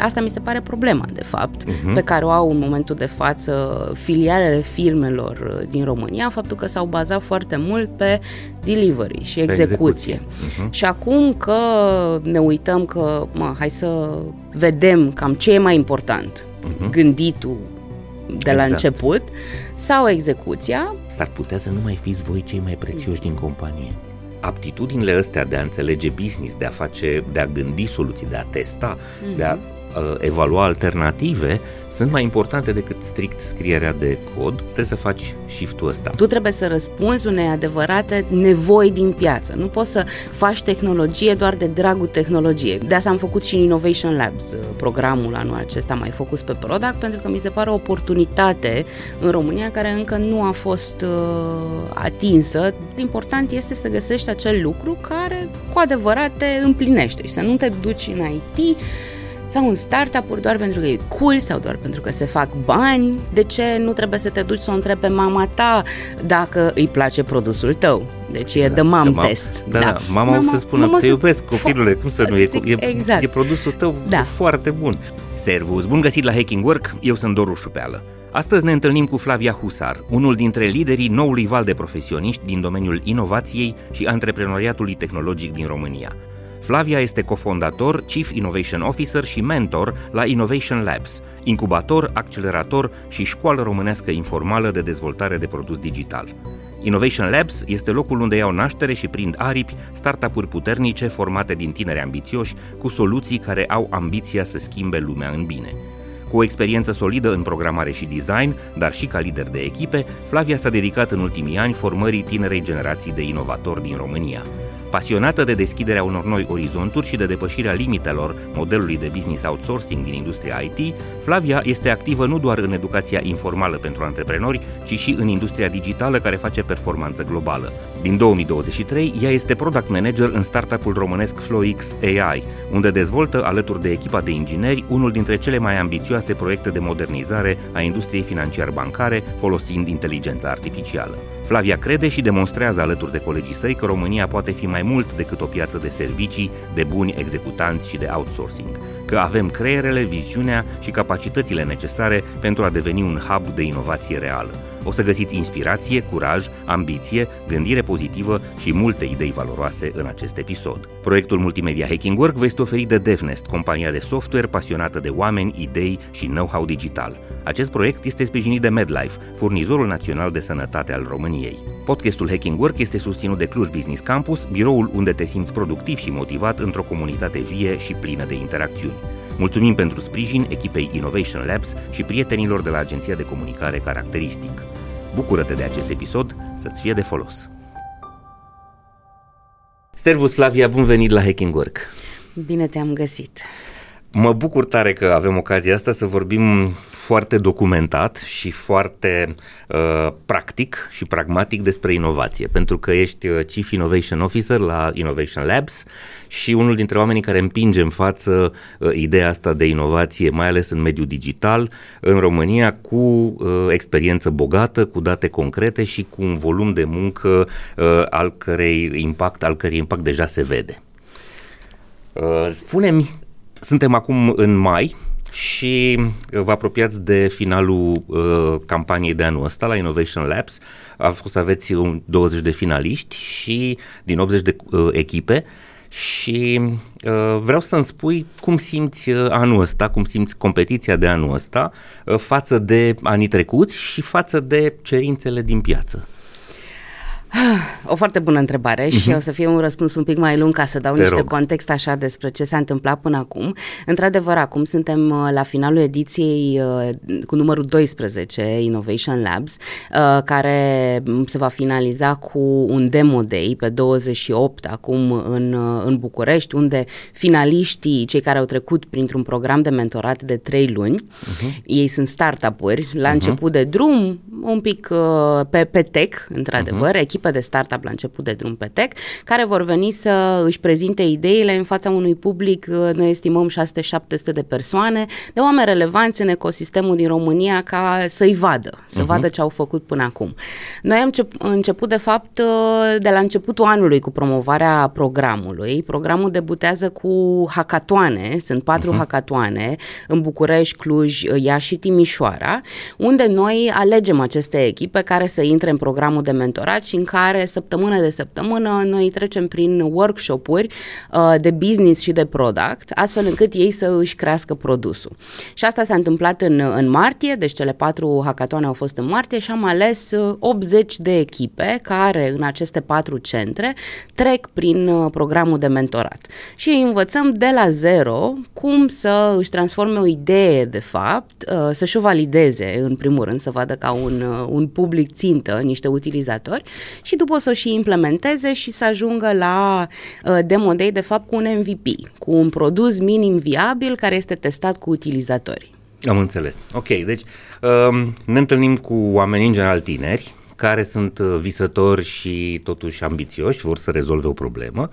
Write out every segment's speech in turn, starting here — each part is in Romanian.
asta mi se pare problema, de fapt, pe care o au în momentul de față filialele firmelor din România, faptul că s-au bazat foarte mult pe delivery și execuție. Și acum că ne uităm că, hai să vedem cam ce e mai important, gânditul de la început sau execuția. S-ar putea să nu mai fiți voi cei mai prețioși din companie. Aptitudinile astea de a înțelege business, de a gândi soluții, de a testa, de a evalua alternative, sunt mai importante decât strict scrierea de cod. Trebuie să faci shift-ul ăsta. Tu trebuie să răspunzi unei adevărate nevoi din piață. Nu poți să faci tehnologie doar de dragul tehnologiei. De asta am făcut și Innovation Labs, programul anul acesta mai focus pe product, pentru că mi se pare o oportunitate în România care încă nu a fost atinsă. Important este să găsești acel lucru care cu adevărat te împlinește și să nu te duci în IT sau în startup-uri doar pentru că e cool sau doar pentru că se fac bani. De ce nu trebuie să te duci să o întrebi pe mama ta dacă îi place produsul tău? Deci e the mom test. Da. Mama o să spună, te iubesc copilule, cum să nu, e produsul tău foarte bun. Servus, bun găsit la Hacking Work, eu sunt Doru Șupeală. Astăzi ne întâlnim cu Flavia Husar, unul dintre liderii noului val de profesioniști din domeniul inovației și antreprenoriatului tehnologic din România. Flavia este cofondator, Chief Innovation Officer și mentor la Innovation Labs, incubator, accelerator și școală românească informală de dezvoltare de produs digital. Innovation Labs este locul unde iau naștere și prind aripi startup-uri puternice formate din tineri ambițioși cu soluții care au ambiția să schimbe lumea în bine. Cu o experiență solidă în programare și design, dar și ca lider de echipe, Flavia s-a dedicat în ultimii ani formării tinerei generații de inovatori din România. Pasionată de deschiderea unor noi orizonturi și de depășirea limitelor modelului de business outsourcing din industria IT, Flavia este activă nu doar în educația informală pentru antreprenori, ci și în industria digitală care face performanță globală. Din 2023, ea este product manager în startup-ul românesc FlowX AI, unde dezvoltă alături de echipa de ingineri unul dintre cele mai ambițioase proiecte de modernizare a industriei financiar-bancare folosind inteligența artificială. Flavia crede și demonstrează alături de colegii săi că România poate fi mai mult decât o piață de servicii, de buni executanți și de outsourcing, că avem creierele, viziunea și capacitățile necesare pentru a deveni un hub de inovație reală. O să găsiți inspirație, curaj, ambiție, gândire pozitivă și multe idei valoroase în acest episod. Proiectul multimedia Hacking Work vă este oferit de DevNest, compania de software pasionată de oameni, idei și know-how digital. Acest proiect este sprijinit de MedLife, furnizorul național de sănătate al României. Podcastul Hacking Work este susținut de Cluj Business Campus, biroul unde te simți productiv și motivat într-o comunitate vie și plină de interacțiuni. Mulțumim pentru sprijin echipei Innovation Labs și prietenilor de la agenția de comunicare Caracteristic. Bucură-te de acest episod, să-ți fie de folos! Servus, Flavia, bun venit la Hacking Work! Bine te-am găsit! Mă bucur tare că avem ocazia asta să vorbim foarte documentat și foarte practic și pragmatic despre inovație, pentru că ești Chief Innovation Officer la Innovation Labs și unul dintre oamenii care împinge în față ideea asta de inovație, mai ales în mediul digital, în România, cu experiență bogată, cu date concrete și cu un volum de muncă al cărei impact deja se vede. Spune-mi, suntem acum în mai și vă apropiați de finalul campaniei de anul ăsta la Innovation Labs. A fost să aveți 20 de finaliști și din 80 de echipe și vreau să-mi spui cum simți anul ăsta, cum simți competiția de anul ăsta față de anii trecuți și față de cerințele din piață. O foarte bună întrebare și o să fie un răspuns un pic mai lung ca să dau niște context așa despre ce s-a întâmplat până acum. Într-adevăr, acum suntem la finalul ediției cu numărul 12, Innovation Labs, care se va finaliza cu un demo day pe 28 acum în București, unde finaliștii, cei care au trecut printr-un program de mentorat de 3 luni, ei sunt startup-uri, la început de drum, un pic pe tech, într-adevăr, echipa echipe de startup la început de drum pe tech, care vor veni să își prezinte ideile în fața unui public, noi estimăm 600-700 de persoane, de oameni relevanți în ecosistemul din România ca să-i vadă, vadă ce au făcut până acum. Noi am început, de fapt, de la începutul anului cu promovarea programului. Programul debutează cu hackatoane, sunt 4 hackatoane în București, Cluj, Iași și Timișoara, unde noi alegem aceste echipe care să intre în programul de mentorat și în care săptămână de săptămână noi trecem prin workshop-uri de business și de product, astfel încât ei să își crească produsul. Și asta s-a întâmplat în martie, deci cele 4 hackatoane au fost în martie și am ales 80 de echipe care în aceste 4 centre trec prin programul de mentorat. Și îi învățăm de la zero cum să își transforme o idee de fapt, să-și o valideze în primul rând, să vadă ca un public țintă, niște utilizatori și după să o și implementeze și să ajungă la demo day de fapt cu un MVP, cu un produs minim viabil care este testat cu utilizatorii. Am înțeles. Ok, deci ne întâlnim cu oameni în general tineri care sunt visători și totuși ambițioși, vor să rezolve o problemă.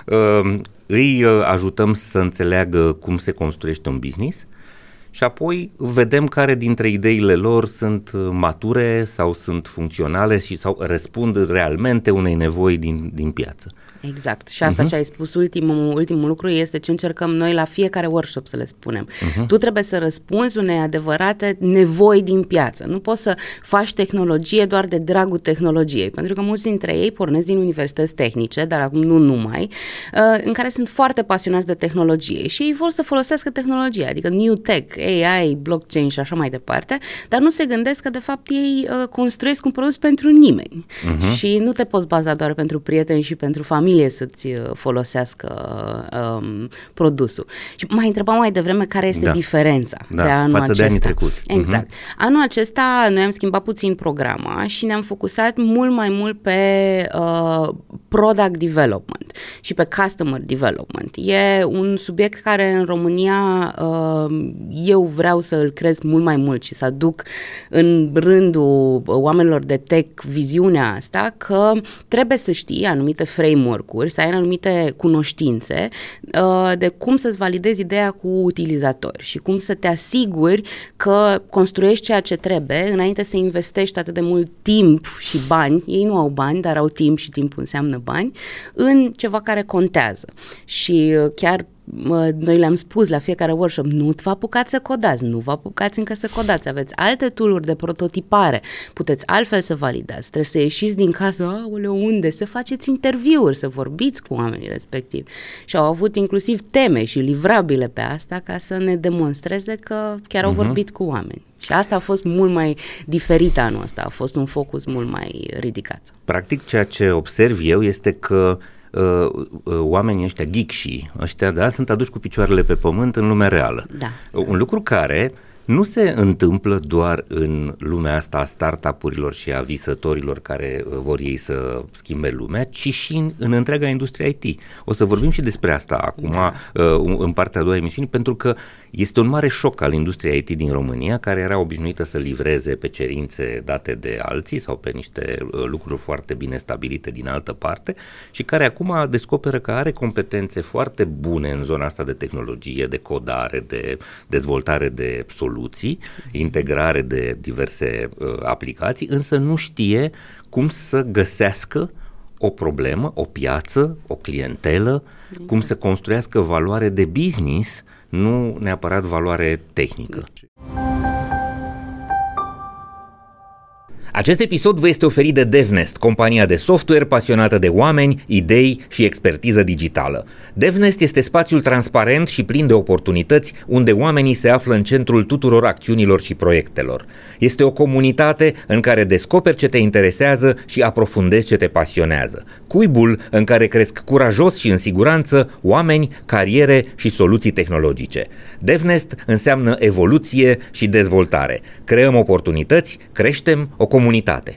Îi ajutăm să înțeleagă cum se construiește un business și apoi vedem care dintre ideile lor sunt mature sau sunt funcționale sau răspund realmente unei nevoi din piață. Exact. Și asta ce ai spus, ultimul lucru este ce încercăm noi la fiecare workshop să le spunem. Tu trebuie să răspunzi unei adevărate nevoi din piață. Nu poți să faci tehnologie doar de dragul tehnologiei, pentru că mulți dintre ei pornesc din universități tehnice, dar acum nu numai, în care sunt foarte pasionați de tehnologie și ei vor să folosească tehnologia, adică new tech, AI, blockchain și așa mai departe, dar nu se gândesc că de fapt ei construiesc un produs pentru nimeni. Și nu te poți baza doar pentru prieteni și pentru familie să-ți folosească produsul. Și mai întrebam mai devreme care este diferența de anul față acesta. De anii trecuți. Exact. Anul acesta noi am schimbat puțin programa și ne-am focusat mult mai mult pe product development și pe customer development. E un subiect care în România eu vreau să îl cresc mult mai mult și să aduc în rândul oamenilor de tech viziunea asta că trebuie să știi anumite framework-uri, să ai anumite cunoștințe de cum să-ți validezi ideea cu utilizatori și cum să te asiguri că construiești ceea ce trebuie înainte să investești atât de mult timp și bani, ei nu au bani, dar au timp și timpul înseamnă bani, în ceva care contează. Și chiar noi le-am spus la fiecare workshop, nu vă apucați să codați, nu vă apucați încă să codați, aveți alte tool-uri de prototipare, puteți altfel să validați, trebuie să ieșiți din casă, aoleu, unde, să faceți interviuri, să vorbiți cu oamenii respectivi. Și au avut inclusiv teme și livrabile pe asta ca să ne demonstreze că chiar au vorbit cu oameni. Și asta a fost mult mai diferit anul ăsta, a fost un focus mult mai ridicat. Practic, ceea ce observ eu este că oamenii ăștia, geek-și ăștia, sunt aduși cu picioarele pe pământ în lumea reală. Da. Un lucru care nu se întâmplă doar în lumea asta a startup-urilor și a visătorilor care vor ei să schimbe lumea, ci și în întreaga industrie IT. O să vorbim și despre asta acum în partea a doua emisiunii, pentru că este un mare șoc al industriei IT din România, care era obișnuită să livreze pe cerințe date de alții sau pe niște lucruri foarte bine stabilite din altă parte și care acum descoperă că are competențe foarte bune în zona asta de tehnologie, de codare, de dezvoltare de soluții, integrare de diverse aplicații, însă nu știe cum să găsească o problemă, o piață, o clientelă, cum să construiască valoare de business, nu neapărat valoare tehnică. Acest episod vă este oferit de DevNest, compania de software pasionată de oameni, idei și expertiză digitală. DevNest este spațiul transparent și plin de oportunități unde oamenii se află în centrul tuturor acțiunilor și proiectelor. Este o comunitate în care descoperi ce te interesează și aprofundezi ce te pasionează. Cuibul în care cresc curajos și în siguranță oameni, cariere și soluții tehnologice. DevNest înseamnă evoluție și dezvoltare. Creăm oportunități, creștem o comunitate.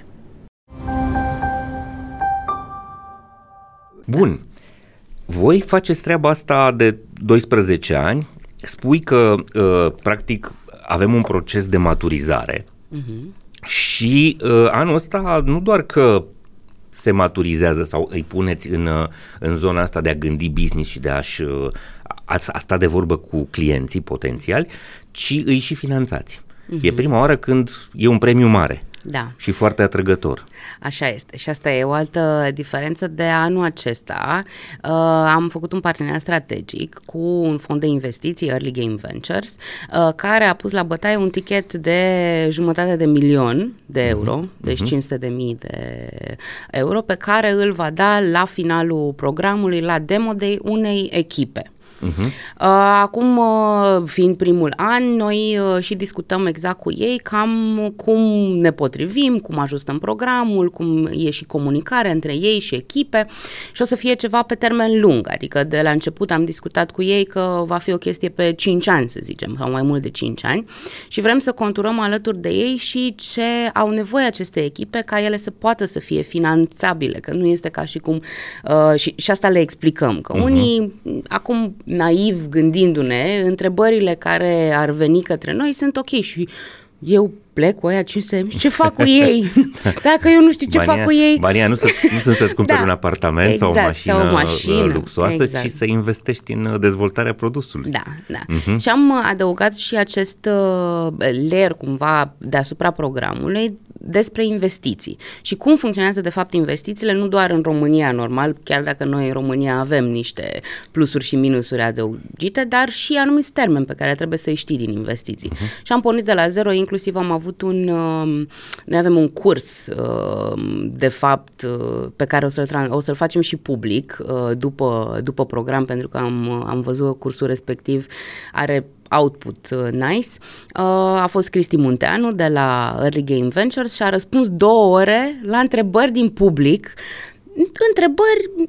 Bun, voi faceți treaba asta de 12 ani, spui că practic avem un proces de maturizare și anul ăsta nu doar că se maturizează sau îi puneți în zona asta de a gândi business și de a sta de vorbă cu clienții potențiali, ci îi și finanțați. E prima oară când e un premiu mare. Da. Și foarte atrăgător. Așa este. Și asta e o altă diferență de anul acesta. Am făcut un parteneriat strategic cu un fond de investiții, Early Game Ventures, care a pus la bătaie un tichet de $500,000 de euro, deci 500.000 de euro, pe care îl va da la finalul programului, la demo day unei echipe. Acum, fiind primul an, noi și discutăm exact cu ei cam cum ne potrivim, cum ajustăm programul, cum e și comunicarea între ei și echipe și o să fie ceva pe termen lung, adică de la început am discutat cu ei că va fi o chestie pe 5 ani, să zicem, sau mai mult de 5 ani și vrem să conturăm alături de ei și ce au nevoie aceste echipe ca ele să poată să fie finanțabile, că nu este ca și cum, și asta le explicăm, că unii acum naiv gândindu-ne, întrebările care ar veni către noi sunt ok și eu plec cu aia 500, ce fac cu ei? Dacă eu nu știu ce fac cu ei. Banii nu sunt să-ți cumperi un apartament sau o mașină luxoasă, ci să investești în dezvoltarea produsului. Da. Și am adăugat și acest layer cumva deasupra programului despre investiții și cum funcționează de fapt investițiile, nu doar în România normal, chiar dacă noi în România avem niște plusuri și minusuri adăugite, dar și anumiți termeni pe care trebuie să-i știi din investiții. Și am pornit de la zero, inclusiv am avut noi avem un curs de fapt pe care o să-l facem și public după program, pentru că am văzut că cursul respectiv are output nice. A fost Cristi Munteanu de la Early Game Ventures și a răspuns 2 ore la întrebări din public, întrebări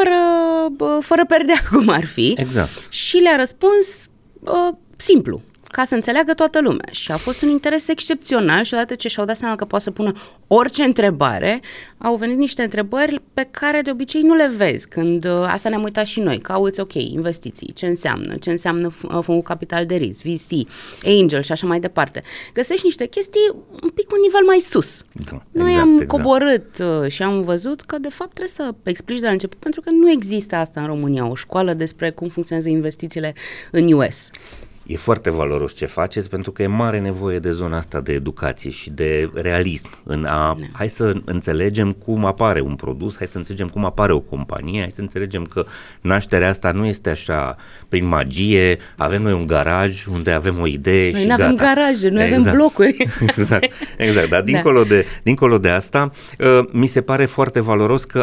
fără perdea, cum ar fi. Exact. Și le-a răspuns simplu, ca să înțeleagă toată lumea. Și a fost un interes excepțional și odată ce și-au dat seama că poate să pună orice întrebare, au venit niște întrebări pe care de obicei nu le vezi. Când asta ne-am uitat și noi, cauți, ok, investiții, ce înseamnă fondul capital de risc, VC, angel și așa mai departe. Găsești niște chestii un pic un nivel mai sus. Da, noi am coborât și am văzut că de fapt trebuie să explici de la început, pentru că nu există asta în România, o școală despre cum funcționează investițiile în US. E foarte valoros ce faceți, pentru că e mare nevoie de zona asta de educație și de realism. Hai să înțelegem cum apare un produs, hai să înțelegem cum apare o companie, hai să înțelegem că nașterea asta nu este așa prin magie, avem noi un garaj unde avem o idee noi și gata. Noi nu avem garaje, noi avem blocuri. Exact, dar dincolo de asta, mi se pare foarte valoros că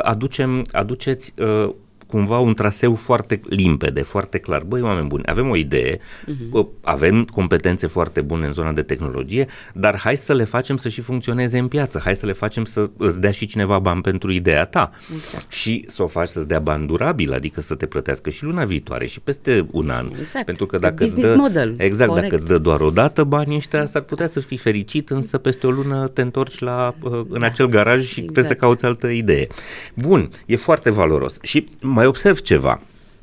aduceți cumva un traseu foarte limpede, foarte clar. Băi, oameni buni, avem o idee, avem competențe foarte bune în zona de tehnologie, dar hai să le facem să și funcționeze în piață, hai să le facem să îți dea și cineva bani pentru ideea ta. Exact. Și să o faci să-ți dea bani durabil, adică să te plătească și luna viitoare și peste un an. Exact. Pentru că dacă dacă îți dă doar o dată banii ăștia, s-ar putea să fii fericit, însă peste o lună te întorci în acel garaj și trebuie să cauți altă idee. Bun, e foarte valoros. Și mai observ ceva.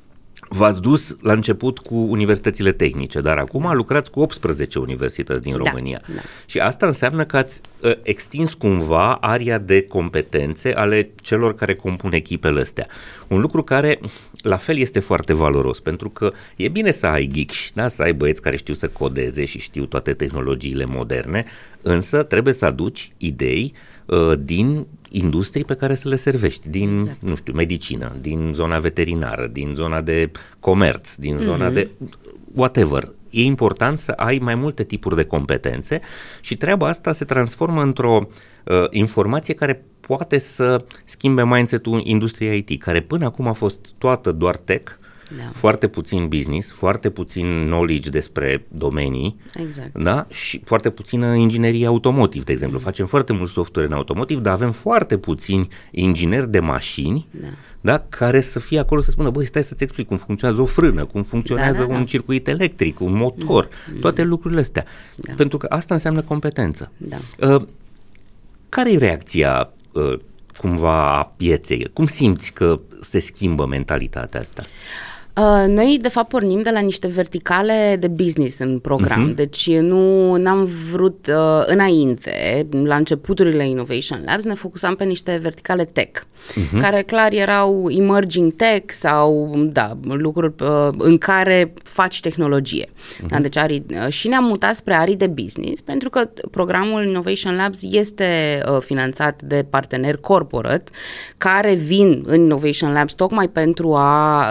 V-ați dus la început cu universitățile tehnice, dar acum lucrați cu 18 universități din România. Da. Și asta înseamnă că ați extins cumva aria de competențe ale celor care compun echipele astea. Un lucru care la fel este foarte valoros, pentru că e bine să ai geeks, da? Să ai băieți care știu să codeze și știu toate tehnologiile moderne, însă trebuie să aduci idei din industrii pe care să le servești, din, nu știu, medicină, din zona veterinară, din zona de comerț, din zona de whatever. E important să ai mai multe tipuri de competențe și treaba asta se transformă într-o informație care poate să schimbe mindset-ul industriei IT, care până acum a fost toată doar tech, foarte puțin business, foarte puțin knowledge despre domenii, da? Și foarte puțină inginerie automotive, de exemplu. Facem foarte mult software în automotive, dar avem foarte puțini ingineri de mașini, da? Care să fie acolo să spună, băi, stai să-ți explic cum funcționează o frână, cum funcționează un circuit electric, un motor, toate lucrurile astea. Pentru că asta înseamnă competență. Care e reacția cumva a pieței? Cum simți că se schimbă mentalitatea asta? Noi, de fapt, pornim de la niște verticale de business în program. Deci n-am vrut înainte, la începuturile Innovation Labs, ne focusam pe niște verticale tech, care clar erau emerging tech sau, lucruri în care faci tehnologie. Deci și ne-am mutat spre arii de business, pentru că programul Innovation Labs este finanțat de parteneri corporate, care vin în Innovation Labs tocmai pentru a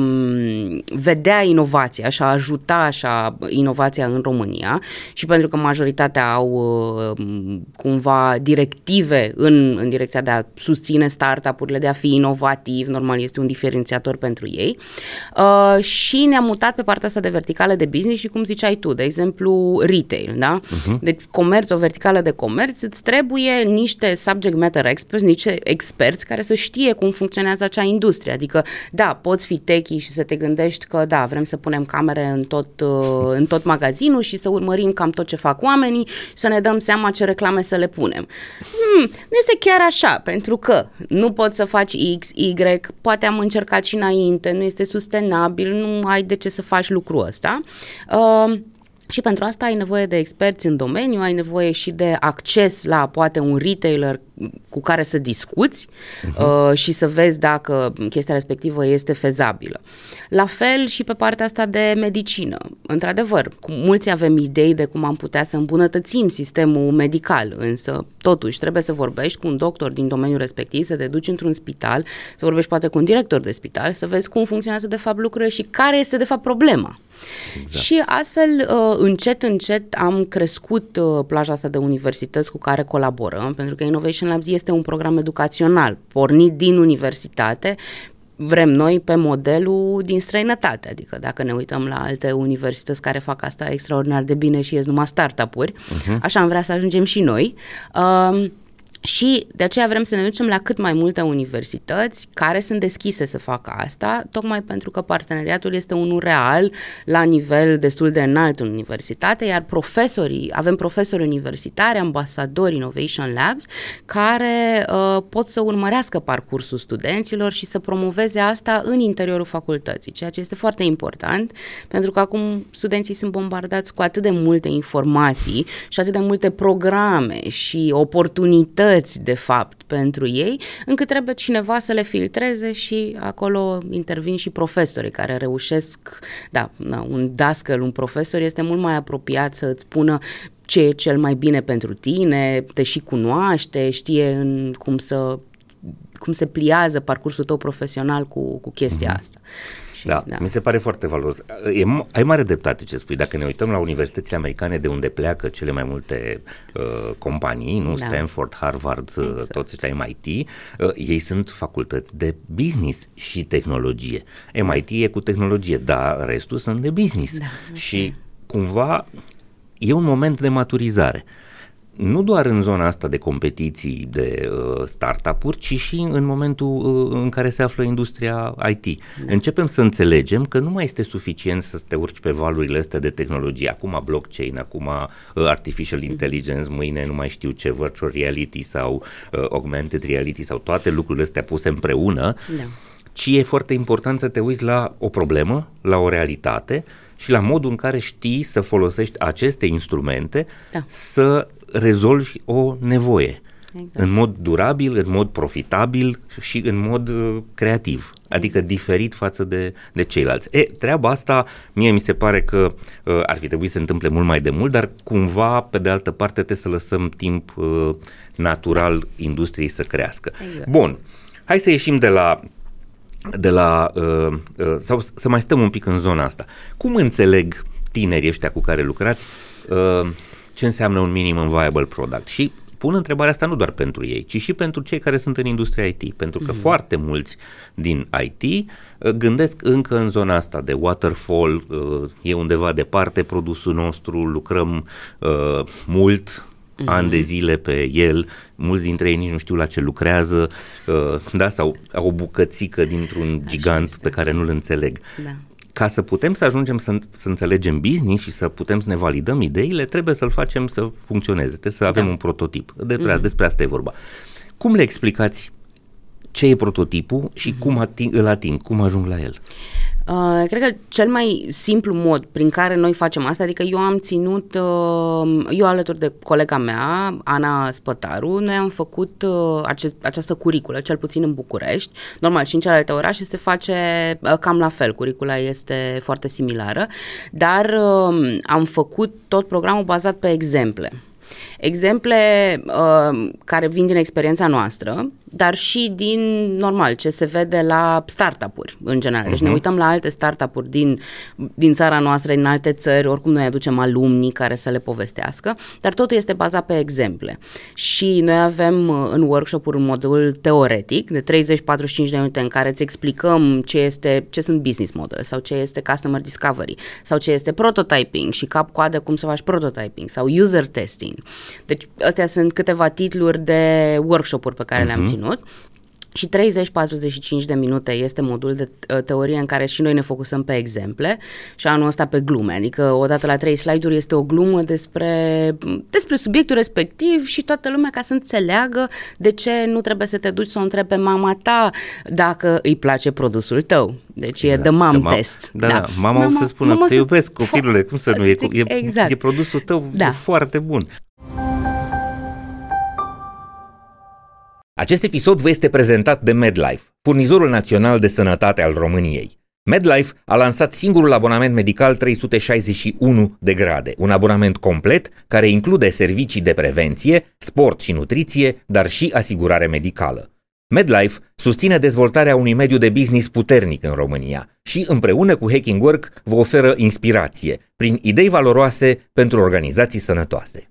vedea inovația și a ajuta inovația în România și pentru că majoritatea au cumva directive în direcția de a susține startup-urile, de a fi inovativ, normal este un diferențiator pentru ei, și ne-am mutat pe partea asta de verticală de business și cum ziceai tu, de exemplu retail, da? Deci comerț, o verticală de comerț, îți trebuie niște subject matter experts, niște experți care să știe cum funcționează acea industrie, adică poți fi techie și să te gândești că vrem să punem camere în tot magazinul și să urmărim cam tot ce fac oamenii și să ne dăm seama ce reclame să le punem. Nu este chiar așa, pentru că nu poți să faci X, Y, poate am încercat și înainte, nu este sustenabil, nu ai de ce să faci lucrul ăsta. Și pentru asta ai nevoie de experți în domeniu, ai nevoie și de acces la poate un retailer cu care să discuți și să vezi dacă chestia respectivă este fezabilă. La fel și pe partea asta de medicină. Într-adevăr, mulți avem idei de cum am putea să îmbunătățim sistemul medical, însă totuși trebuie să vorbești cu un doctor din domeniul respectiv, să te duci într-un spital, să vorbești poate cu un director de spital, să vezi cum funcționează de fapt lucrurile și care este de fapt problema. Exact. Și astfel, încet am crescut plaja asta de universități cu care colaborăm, pentru că Innovation Labs este un program educațional, pornit din universitate, vrem noi pe modelul din străinătate, adică dacă ne uităm la alte universități care fac asta extraordinar de bine și ies numai startup-uri, așa am vrea să ajungem și noi. Și de aceea vrem să ne ducem la cât mai multe universități care sunt deschise să facă asta, tocmai pentru că parteneriatul este unul real la nivel destul de înalt în universitate, iar avem profesori universitari, ambasadori Innovation Labs, care pot să urmărească parcursul studenților și să promoveze asta în interiorul facultății, ceea ce este foarte important, pentru că acum studenții sunt bombardați cu atât de multe informații și atât de multe programe și oportunități de fapt pentru ei, încât trebuie cineva să le filtreze și acolo intervin și profesorii care reușesc, un dascăl, un profesor este mult mai apropiat să îți spună ce e cel mai bine pentru tine, te și cunoaște, știe cum se pliază parcursul tău profesional cu chestia asta. Mi se pare foarte valoros. Ai mare dreptate ce spui. Dacă ne uităm la universitățile americane de unde pleacă cele mai multe companii, Stanford, Harvard, toți ăștia MIT, ei sunt facultăți de business și tehnologie. MIT e cu tehnologie, dar restul sunt de business. Și cumva e un moment de maturizare. Nu doar în zona asta de competiții de startup-uri, ci și în momentul în care se află industria IT. Începem să înțelegem că nu mai este suficient să te urci pe valurile astea de tehnologie. Acum blockchain, acum artificial intelligence, mâine nu mai știu ce, virtual reality sau augmented reality sau toate lucrurile astea puse împreună, ci e foarte important să te uiți la o problemă, la o realitate și la modul în care știi să folosești aceste instrumente să rezolvi o nevoie în mod durabil, în mod profitabil și în mod creativ, adică diferit față de ceilalți. Treaba asta mie mi se pare că ar fi trebuit să se întâmple mult mai de mult, dar cumva, pe de altă parte, trebuie să lăsăm timp natural industriei să crească. Exact. Bun, hai să ieșim sau să mai stăm un pic în zona asta. Cum înțeleg tinerii ăștia cu care lucrați ce înseamnă un minimum viable product? Și pun întrebarea asta nu doar pentru ei, ci și pentru cei care sunt în industria IT, pentru că foarte mulți din IT gândesc încă în zona asta de waterfall, e undeva departe produsul nostru, lucrăm mult, ani de zile pe el, mulți dintre ei nici nu știu la ce lucrează, sau au o bucățică dintr-un gigant pe care nu-l înțeleg. Ca să putem să ajungem să înțelegem business și să putem să ne validăm ideile, trebuie să-l facem să funcționeze, trebuie să avem un prototip. Despre asta e vorba. Cum le explicați ce e prototipul și cum îl ating, cum ajung la el? Cred că cel mai simplu mod prin care noi facem asta, adică eu am ținut, eu alături de colega mea, Ana Spătaru, noi am făcut această curiculă, cel puțin în București. Normal, și în celelalte orașe se face cam la fel, curicula este foarte similară, dar am făcut tot programul bazat pe exemple. Exemple care vin din experiența noastră, dar și din, normal, ce se vede la startup-uri în general. Deci ne uităm la alte startup-uri din țara noastră, din alte țări, oricum noi aducem alumnii care să le povestească, dar totul este bazat pe exemple. Și noi avem în workshop-uri un modul teoretic de 30-45 de minute în care îți explicăm ce sunt business model sau ce este customer discovery sau ce este prototyping și cap-coadă cum să faci prototyping sau user testing. Deci astea sunt câteva titluri de workshop-uri pe care le-am ținut. Și 30-45 de minute este modul de teorie în care și noi ne focusăm pe exemple și anul ăsta pe glume, adică odată la 3 slide-uri este o glumă despre subiectul respectiv și toată lumea ca să înțeleagă de ce nu trebuie să te duci să o întrebi pe mama ta dacă îi place produsul tău. Deci exact, e the mom test. Da. Mama o să spună, te iubesc copilule, cum să nu e? Exact. E produsul tău foarte bun. Acest episod vă este prezentat de MedLife, furnizorul național de sănătate al României. MedLife a lansat singurul abonament medical 361 de grade, un abonament complet care include servicii de prevenție, sport și nutriție, dar și asigurare medicală. MedLife susține dezvoltarea unui mediu de business puternic în România și împreună cu Hacking Work vă oferă inspirație prin idei valoroase pentru organizații sănătoase.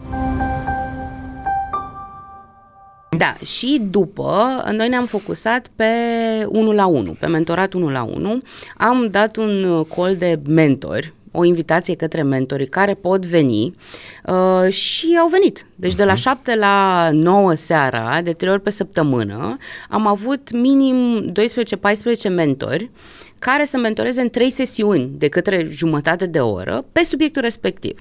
Da, și după, noi ne-am focusat pe 1-la-1, pe mentorat 1-la-1. Am dat un call de mentori, o invitație către mentorii care pot veni și au venit. Deci de la 7 la 9 seara, de 3 ori pe săptămână, am avut minim 12-14 mentori care să mentoreze în 3 sesiuni de către jumătate de oră pe subiectul respectiv.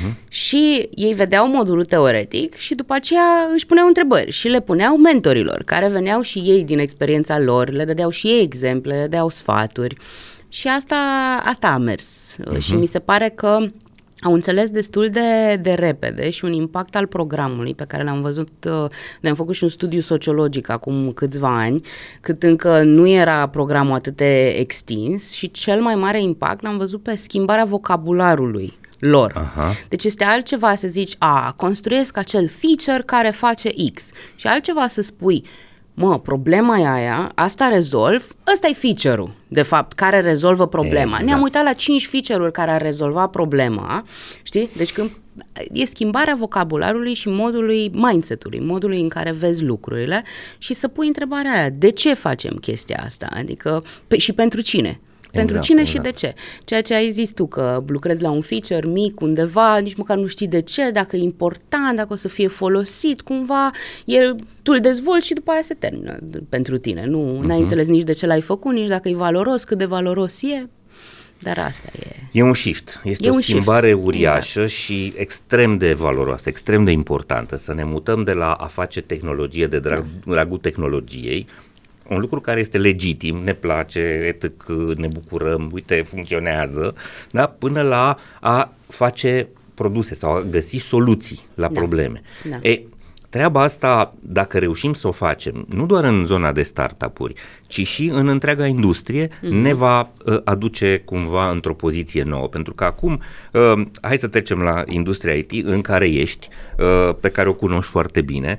Și ei vedeau modulul teoretic și după aceea își puneau întrebări și le puneau mentorilor, care veneau și ei din experiența lor, le dădeau și ei exemple, le dădeau sfaturi. Și asta a mers. Și mi se pare că au înțeles destul de repede și un impact al programului pe care l-am văzut, noi am făcut și un studiu sociologic acum câțiva ani, cât încă nu era programul atât de extins și cel mai mare impact l-am văzut pe schimbarea vocabularului lor. Aha. Deci este altceva să zici, construiesc acel feature care face X și altceva să spui, problema e aia, asta rezolv, ăsta e feature-ul, de fapt, care rezolvă problema. Exact. Ne-am uitat la 5 feature-uri care ar rezolva problema, știi? Deci când e schimbarea vocabularului și modului, mindset-ului, modului în care vezi lucrurile și să pui întrebarea aia, de ce facem chestia asta? Adică, și pentru cine? Pentru cine și de ce? Ceea ce ai zis tu, că lucrezi la un feature mic undeva, nici măcar nu știi de ce, dacă e important, dacă o să fie folosit, cumva, tu îl dezvolți și după aia se termină pentru tine. Nu n-ai înțeles nici de ce l-ai făcut, nici dacă e valoros, cât de valoros e. Dar asta e. E un shift. Este o schimbare uriașă și extrem de valoroasă, extrem de importantă. Să ne mutăm de la a face tehnologie de dragul tehnologiei, un lucru care este legitim, ne place, etc., ne bucurăm, uite, funcționează, da? Până la a face produse sau a găsi soluții la probleme. Da. Treaba asta, dacă reușim să o facem, nu doar în zona de startup-uri, ci și în întreaga industrie, ne va aduce cumva într-o poziție nouă. Pentru că acum, hai să trecem la industria IT în care ești, pe care o cunoști foarte bine,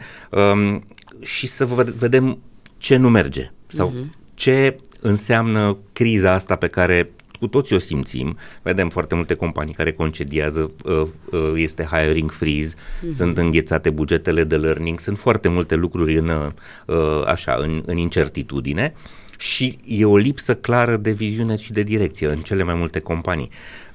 și să vedem ce nu merge sau ce înseamnă criza asta pe care cu toții o simțim. Vedem foarte multe companii care concediază, este hiring freeze, sunt înghețate bugetele de learning, sunt foarte multe lucruri în incertitudine și e o lipsă clară de viziune și de direcție în cele mai multe companii.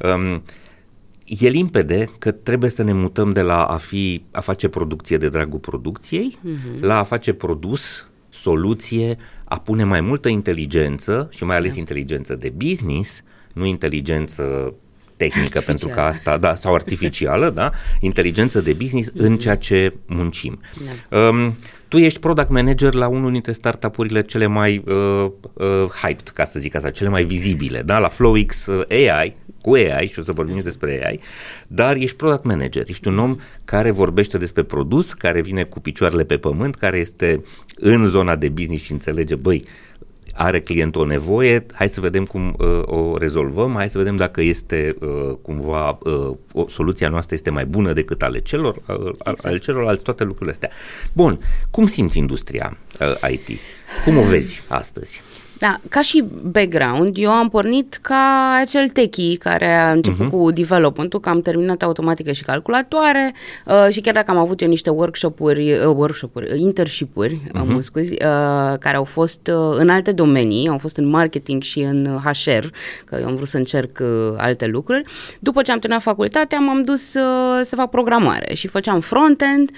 E limpede că trebuie să ne mutăm de la a face producție de dragul producției la a face produs, soluție, a pune mai multă inteligență și mai ales inteligență de business, nu inteligență tehnică pentru că asta, da, sau artificială, da, inteligență de business în ceea ce muncim. Da. Tu ești product manager la unul dintre startup-urile cele mai hyped, ca să zic asta, cele mai vizibile, da, la FlowX AI, cu AI, și o să vorbim despre AI, dar ești product manager, ești un om care vorbește despre produs, care vine cu picioarele pe pământ, care este în zona de business și înțelege, băi, are clientul o nevoie, hai să vedem cum o rezolvăm, hai să vedem dacă este cumva soluția noastră este mai bună decât ale celorlalți, toate lucrurile astea. Bun, cum simți industria IT? Cum o vezi astăzi? Da, ca și background, eu am pornit ca acel techie care a început cu development-ul, că am terminat automatică și calculatoare și chiar dacă am avut eu niște internship-uri, mă scuzi, care au fost în alte domenii, au fost în marketing și în HR, că eu am vrut să încerc alte lucruri. După ce am terminat facultatea, m-am dus să fac programare și făceam front-end,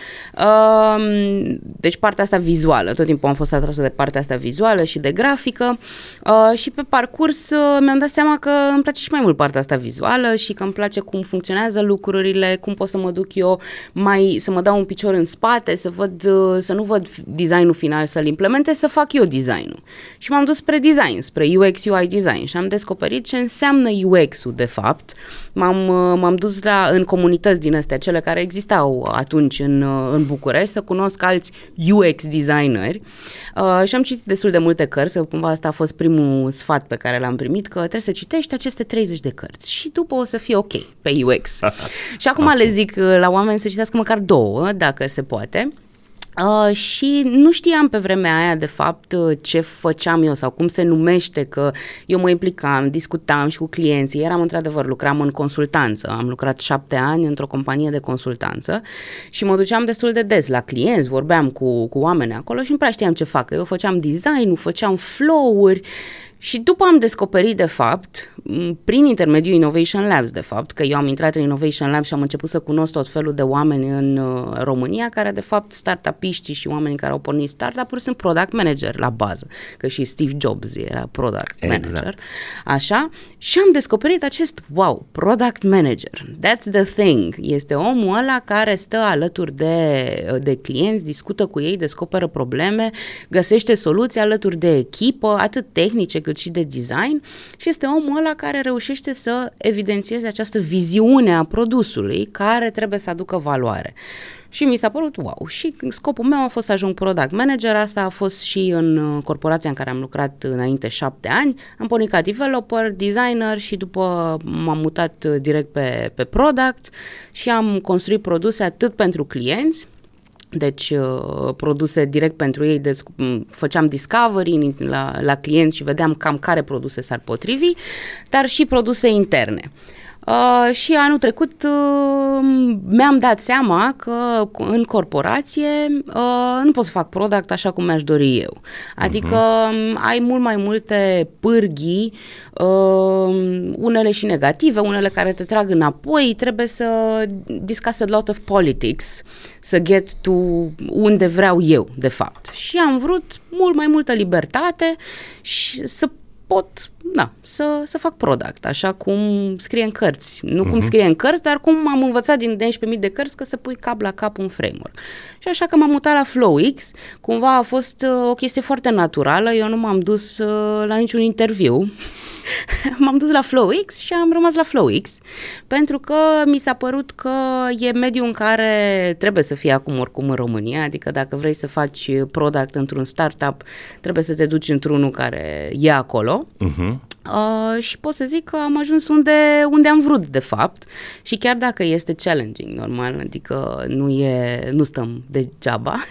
deci partea asta vizuală, tot timpul am fost atrasă de partea asta vizuală și de grafică. Și pe parcurs mi-am dat seama că îmi place și mai mult partea asta vizuală și că îmi place cum funcționează lucrurile, cum pot să mă duc eu să mă dau un picior în spate, să nu văd designul final, să-l implementez, să fac eu designul. Și m-am dus spre design, spre UX UI design și am descoperit ce înseamnă UX-ul de fapt. M-am dus în comunități din astea, cele care existau atunci în București, să cunosc alți UX designeri și am citit destul de multe cărți, că cumva asta a fost primul sfat pe care l-am primit, că trebuie să citești aceste 30 de cărți și după o să fie ok pe UX. Și acum le zic la oameni să citească măcar 2, dacă se poate. Și nu știam pe vremea aia de fapt ce făceam eu sau cum se numește, că eu mă implicam, discutam și cu clienții, lucram în consultanță, am lucrat 7 ani într-o companie de consultanță și mă duceam destul de des la clienți, vorbeam cu oameni acolo și nu prea știam ce fac, eu făceam design-ul, făceam flow-uri. Și după am descoperit, de fapt, prin intermediul Innovation Labs, de fapt, că eu am intrat în Innovation Labs și am început să cunosc tot felul de oameni în România, care, de fapt, startupiștii și oamenii care au pornit startup-uri sunt product manager la bază, că și Steve Jobs era product manager. Așa, și am descoperit acest, product manager, that's the thing, este omul ăla care stă alături de clienți, discută cu ei, descoperă probleme, găsește soluții alături de echipă, atât tehnice cât și de design, și este omul ăla care reușește să evidențieze această viziune a produsului care trebuie să aducă valoare. Și mi s-a părut și scopul meu a fost să ajung product manager, asta a fost și în corporația în care am lucrat înainte 7 ani, am pornit ca developer, designer și după m-am mutat direct pe product și am construit produse atât pentru clienți, deci produse direct pentru ei, făceam discovery la clienți și vedeam cam care produse s-ar potrivi, dar și produse interne. Și anul trecut mi-am dat seama că în corporație nu pot să fac product așa cum mi-aș dori eu. Adică ai mult mai multe pârghii, unele și negative, unele care te trag înapoi, trebuie să discuss a lot of politics, să get to unde vreau eu, de fapt. Și am vrut mult mai multă libertate și să pot, să fac product, așa cum scrie în cărți. Nu cum scrie în cărți, dar cum am învățat din 11.000 de cărți că să pui cap la cap un framework. Și așa că m-am mutat la FlowX, cumva a fost o chestie foarte naturală, eu nu m-am dus la niciun interviu, m-am dus la FlowX și am rămas la FlowX, pentru că mi s-a părut că e mediul în care trebuie să fie acum oricum în România, adică dacă vrei să faci product într-un startup, trebuie să te duci într-unul care e acolo. Și pot să zic că am ajuns unde am vrut, de fapt, și chiar dacă este challenging, normal, adică nu stăm degeaba,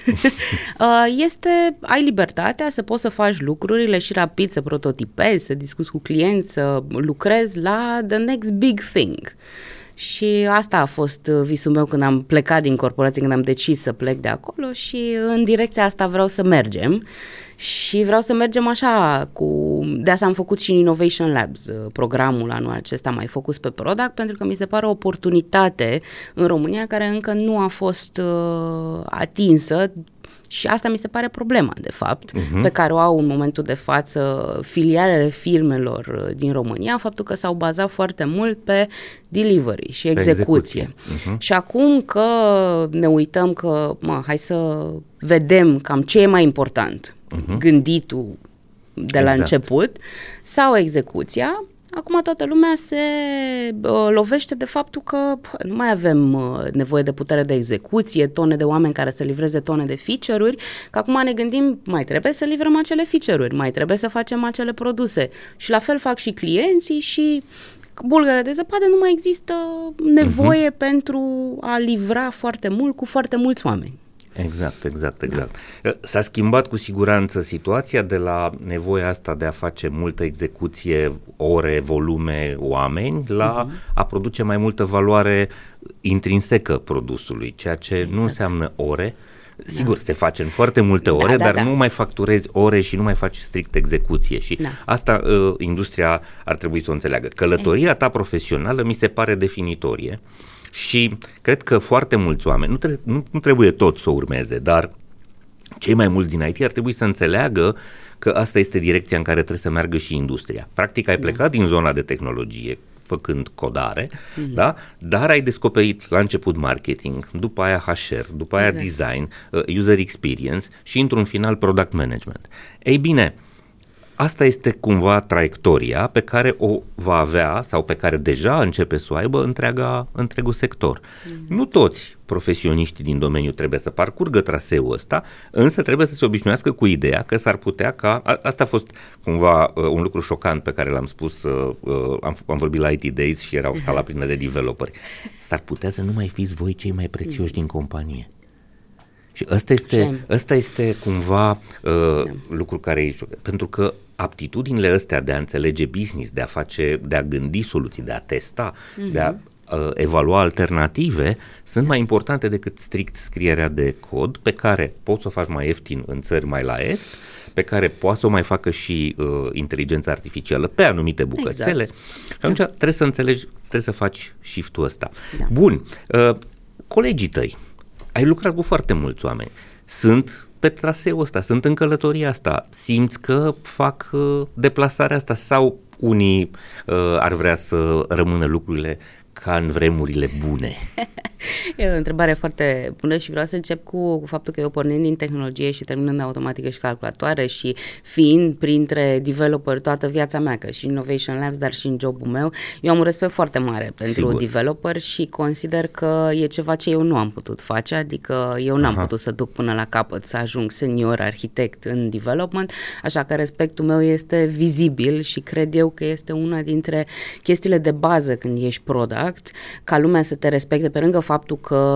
ai libertatea să poți să faci lucrurile și rapid, să prototipezi, să discuți cu clienți, să lucrezi la the next big thing. Și asta a fost visul meu când am plecat din corporație, când am decis să plec de acolo, și în direcția asta vreau să mergem. Și vreau să mergem așa, de asta am făcut și Innovation Labs, programul anul acesta mai focus pe product, pentru că mi se pare o oportunitate în România care încă nu a fost atinsă Și asta mi se pare problema, de fapt, pe care o au în momentul de față filialele firmelor din România, faptul că s-au bazat foarte mult pe delivery și execuție. Și acum că ne uităm că, hai să vedem cam ce e mai important, gânditul de la început sau execuția, acum toată lumea se lovește de faptul că nu mai avem nevoie de putere de execuție, tone de oameni care să livreze tone de feature-uri, că acum ne gândim, mai trebuie să livrăm acele feature-uri, mai trebuie să facem acele produse. Și la fel fac și clienții și bulgăre de zăpadă, nu mai există nevoie pentru a livra foarte mult cu foarte mulți oameni. Exact. S-a schimbat cu siguranță situația de la nevoia asta de a face multă execuție, ore, volume, oameni, la a produce mai multă valoare intrinsecă produsului, ceea ce nu înseamnă ore. Sigur, se face în foarte multe ore, dar nu mai facturezi ore și nu mai faci strict execuție și asta industria ar trebui să o înțeleagă. Călătoria ta profesională mi se pare definitorie. Și cred că foarte mulți oameni, nu trebuie tot să o urmeze, dar cei mai mulți din IT ar trebui să înțeleagă că asta este direcția în care trebuie să meargă și industria. Practic ai plecat din zona de tehnologie făcând codare, da? Dar ai descoperit la început marketing, după aia HR, după aia design, user experience și într-un final product management. Ei bine, asta este cumva traiectoria pe care o va avea sau pe care deja începe să o aibă întregul sector. Nu toți profesioniștii din domeniu trebuie să parcurgă traseul ăsta, însă trebuie să se obișnuiască cu ideea că s-ar putea ca, asta a fost cumva un lucru șocant pe care l-am spus, am vorbit la IT Days și era o sală plină de developeri. S-ar putea să nu mai fiți voi cei mai prețioși din companie. Și ăsta este cumva lucru care e șocant, pentru că aptitudinile astea de a înțelege business, de a gândi soluții, de a testa, de a evalua alternative, sunt mai importante decât strict scrierea de cod, pe care poți să o faci mai ieftin în țări mai la est, pe care poate să o mai facă și inteligența artificială pe anumite bucățele. Și atunci trebuie să înțelegi, trebuie să faci shift-ul ăsta. Bun, colegii tăi, ai lucrat cu foarte mulți oameni, sunt pe traseul ăsta, sunt în călătoria asta, simți că fac deplasarea asta sau unii ar vrea să rămână lucrurile ca în vremurile bune? E o întrebare foarte bună și vreau să încep cu faptul că eu pornind din tehnologie și terminând automatică și calculatoare și fiind printre developeri toată viața mea, că și Innovation Labs, dar și în jobul meu, eu am un respect foarte mare pentru developeri și consider că e ceva ce eu nu am putut face, adică eu n-am putut să duc până la capăt să ajung senior arhitect în development, așa că respectul meu este vizibil și cred eu că este una dintre chestiile de bază când ești product, ca lumea să te respecte pe lângă faptul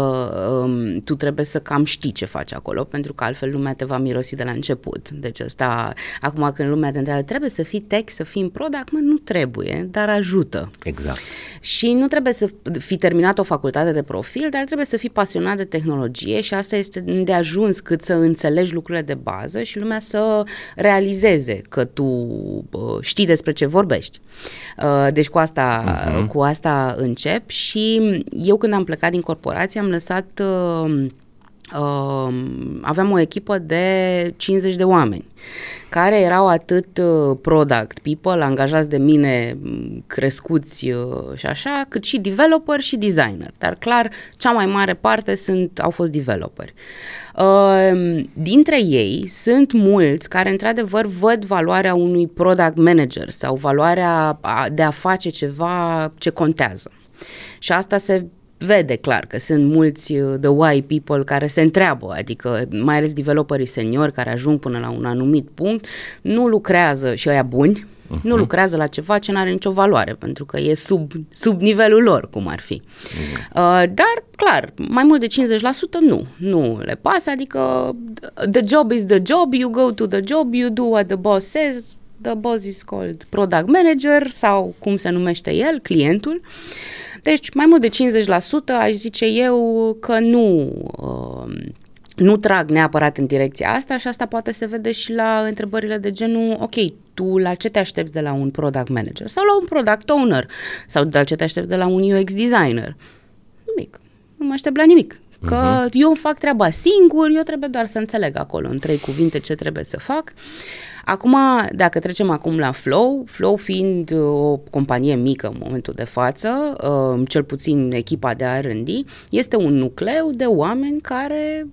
că tu trebuie să cam știi ce faci acolo, pentru că altfel lumea te va mirosi de la început. Deci asta, acum când lumea te întreabă, trebuie să fii tech, să fii în product, nu trebuie, dar ajută. Exact. Și nu trebuie să fii terminat o facultate de profil, dar trebuie să fii pasionat de tehnologie și asta este de ajuns cât să înțelegi lucrurile de bază și lumea să realizeze că tu știi despre ce vorbești. Deci cu asta încep și eu când am plecat din corporație am lăsat, aveam o echipă de 50 de oameni care erau atât product people, angajați de mine, crescuți și așa, cât și developer și designer. Dar clar, cea mai mare parte au fost developeri. Dintre ei sunt mulți care într-adevăr văd valoarea unui product manager sau valoarea de a face ceva ce contează. Și asta se vede clar că sunt mulți the why people care se întreabă, adică mai ales developerii seniori care ajung până la un anumit punct, nu lucrează și ăia buni, nu lucrează la ceva ce nu are nicio valoare, pentru că e sub nivelul lor, cum ar fi. Dar, clar, mai mult de 50% nu le pasă, adică the job is the job, you go to the job, you do what the boss says, the boss is called product manager sau cum se numește el, clientul. Deci mai mult de 50% aș zice eu că nu trag neapărat în direcția asta și asta poate se vede și la întrebările de genul, ok, tu la ce te aștepți de la un product manager sau la un product owner sau la ce te aștepți de la un UX designer? Nimic, nu mă aștept la nimic. că eu îmi fac treaba singur, eu trebuie doar să înțeleg acolo în 3 cuvinte ce trebuie să fac. Acum, dacă trecem acum la Flow fiind o companie mică în momentul de față, cel puțin echipa de R&D, este un nucleu de oameni care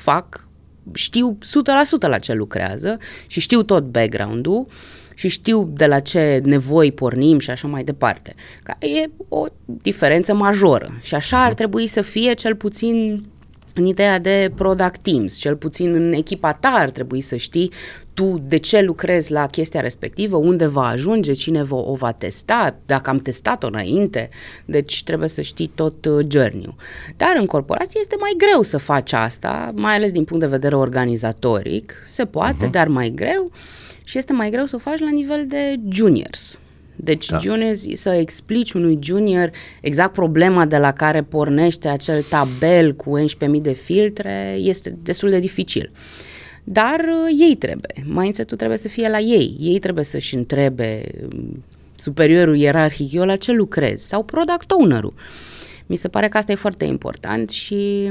știu 100% la ce lucrează și știu tot background-ul și știu de la ce nevoi pornim și așa mai departe, care e o diferență majoră și așa ar trebui să fie cel puțin în ideea de product teams, cel puțin în echipa ta ar trebui să știi tu de ce lucrezi la chestia respectivă, unde va ajunge, cine o va testa, dacă am testat-o înainte, deci trebuie să știi tot journey-ul. Dar în corporație este mai greu să faci asta, mai ales din punct de vedere organizatoric, se poate, dar mai greu și este mai greu să o faci la nivel de juniors. Deci juniors, să explici unui junior exact problema de la care pornește acel tabel cu 11.000 de filtre este destul de dificil. Dar ei trebuie, mindset-ul trebuie să fie la ei. Ei trebuie să-și întrebe superiorul ierarhic, eu la ce lucrez? Sau product owner-ul. Mi se pare că asta e foarte important și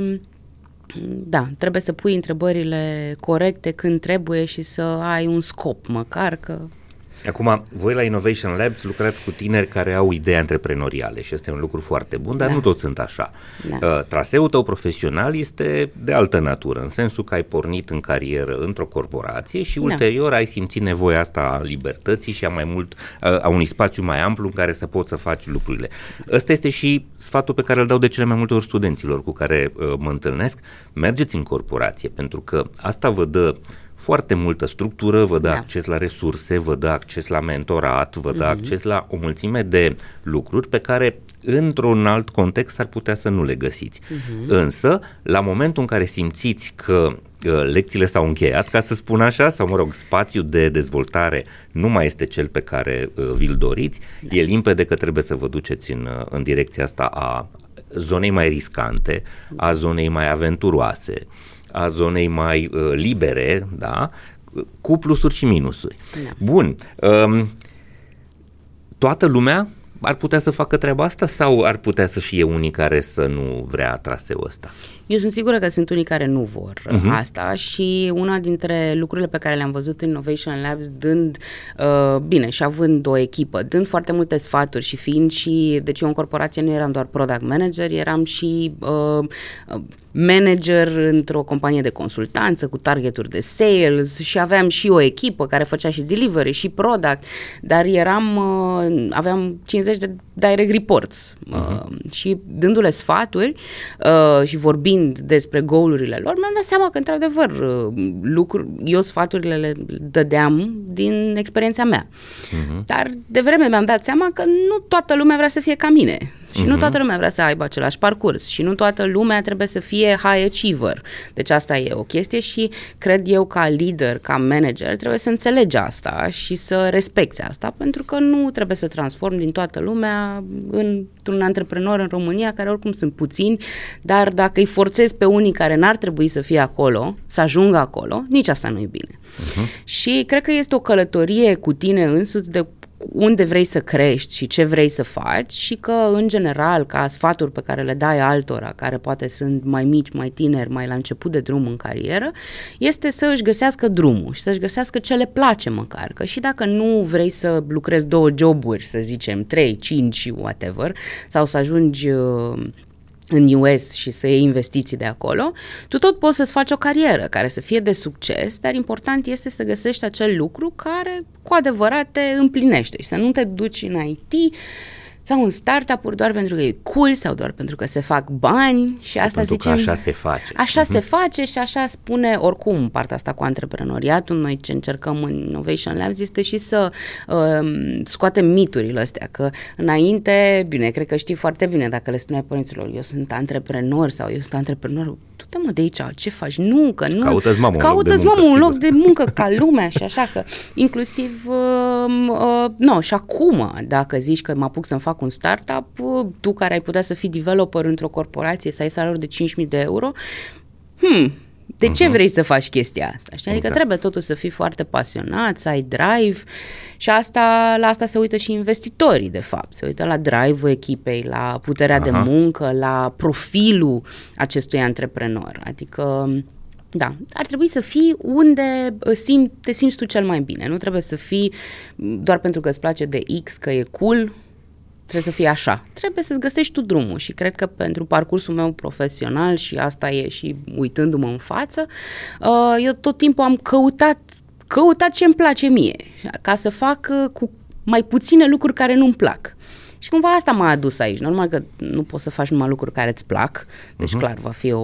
da, trebuie să pui întrebările corecte când trebuie și să ai un scop, măcar că... Acum, voi la Innovation Labs lucrați cu tineri care au idei antreprenoriale și este un lucru foarte bun, dar nu toți sunt așa. Traseul tău profesional este de altă natură, în sensul că ai pornit în carieră într-o corporație și ulterior ai simțit nevoia asta a libertății și a unui spațiu mai amplu în care să poți să faci lucrurile. Ăsta este și sfatul pe care îl dau de cele mai multe ori studenților cu care mă întâlnesc. Mergeți în corporație, pentru că asta vă dă foarte multă structură, vă dă acces la resurse, vă dă acces la mentorat, vă dă acces la o mulțime de lucruri pe care într-un alt context s-ar putea să nu le găsiți. Însă, la momentul în care simțiți că lecțiile s-au încheiat, ca să spun așa, sau mă rog, spațiul de dezvoltare nu mai este cel pe care vi-l doriți, e limpede că trebuie să vă duceți în direcția asta a zonei mai riscante, a zonei mai aventuroase, a zonei mai libere, da, cu plusuri și minusuri. Bun, toată lumea ar putea să facă treaba asta sau ar putea să fie unii care să nu vrea traseul ăsta? Eu sunt sigură că sunt unii care nu vor asta și una dintre lucrurile pe care le-am văzut în Innovation Labs dând, și având o echipă, dând foarte multe sfaturi și fiind și, deci eu în corporație nu eram doar product manager, eram și manager într-o companie de consultanță cu targeturi de sales și aveam și o echipă care făcea și delivery și product, dar aveam 50 de direct reports și dându-le sfaturi și vorbind despre goal-urile lor, mi-am dat seama că într-adevăr eu sfaturile le dădeam din experiența mea. Dar de vreme mi-am dat seama că nu toată lumea vrea să fie ca mine. Și nu toată lumea vrea să aibă același parcurs și nu toată lumea trebuie să fie high achiever. Deci asta e o chestie și cred eu ca lider, ca manager, trebuie să înțelegi asta și să respecti asta, pentru că nu trebuie să transformi din toată lumea într-un antreprenor în România, care oricum sunt puțini, dar dacă îi forțezi pe unii care n-ar trebui să fie acolo, să ajungă acolo, nici asta nu e bine. Și cred că este o călătorie cu tine însuți de unde vrei să crești și ce vrei să faci și că, în general, ca sfaturi pe care le dai altora, care poate sunt mai mici, mai tineri, mai la început de drum în carieră, este să își găsească drumul și să își găsească ce le place măcar. Că și dacă nu vrei să lucrezi 2 joburi, să zicem 3, 5, whatever, sau să ajungi în US și să iei investiții de acolo, tu tot poți să-ți faci o carieră care să fie de succes, dar important este să găsești acel lucru care cu adevărat te împlinește și să nu te duci în IT sau în startup-uri doar pentru că e cool sau doar pentru că se fac bani și asta pentru zicem... că așa se face. Așa se face și așa spune oricum partea asta cu antreprenoriatul. Noi ce încercăm în Innovation Labs este și să scoatem miturile astea, că înainte, bine, cred că știi foarte bine dacă le spuneai părinților, eu sunt antreprenor sau eu sunt antreprenor, du-te mă de aici, ce faci? Nu, că nu. Caută-ți mamă un loc de muncă ca lumea și așa că inclusiv și acum, dacă zici că mă apuc să-mi fac un startup, tu care ai putea să fii developer într-o corporație, să ai salariul de 5.000 de euro, De ce vrei să faci chestia asta? Știi? Adică trebuie totul să fii foarte pasionat, să ai drive și la asta se uită și investitorii, de fapt. Se uită la drive-ul echipei, la puterea de muncă, la profilul acestui antreprenor. Adică, da, ar trebui să fii unde te simți tu cel mai bine. Nu trebuie să fii doar pentru că îți place de X, că e cool, trebuie să fie așa. Trebuie să-ți găsești tu drumul și cred că pentru parcursul meu profesional și asta e și uitându-mă în față, eu tot timpul am căutat ce îmi place mie, ca să fac cu mai puține lucruri care nu-mi plac. Și cumva asta m-a adus aici. Normal că nu poți să faci numai lucruri care îți plac, deci clar va fi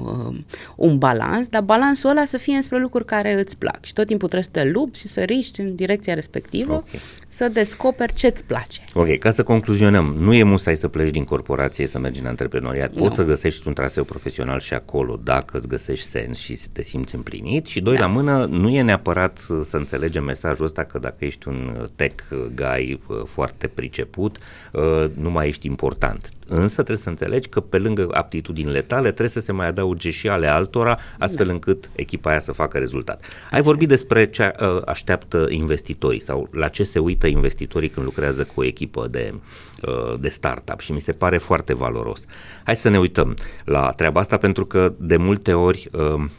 un balans, dar balansul ăla să fie înspre lucruri care îți plac. Și tot timpul trebuie să te lupți și să riști în direcția respectivă, să descoperi ce-ți place. Ok, ca să concluzionăm, nu e musai să pleci din corporație să mergi în antreprenoriat. Poți să găsești un traseu profesional și acolo dacă îți găsești sens și te simți împlinit și doi la mână, nu e neapărat să înțelegem mesajul ăsta că dacă ești un tech guy foarte priceput, nu mai ești important. Însă trebuie să înțelegi că pe lângă aptitudinile tale trebuie să se mai adauge și ale altora, astfel încât echipa aia să facă rezultat. Ai vorbit despre ce așteaptă investitorii sau la ce se uită investitorii când lucrează cu o echipă de startup și mi se pare foarte valoros. Hai să ne uităm la treaba asta pentru că de multe ori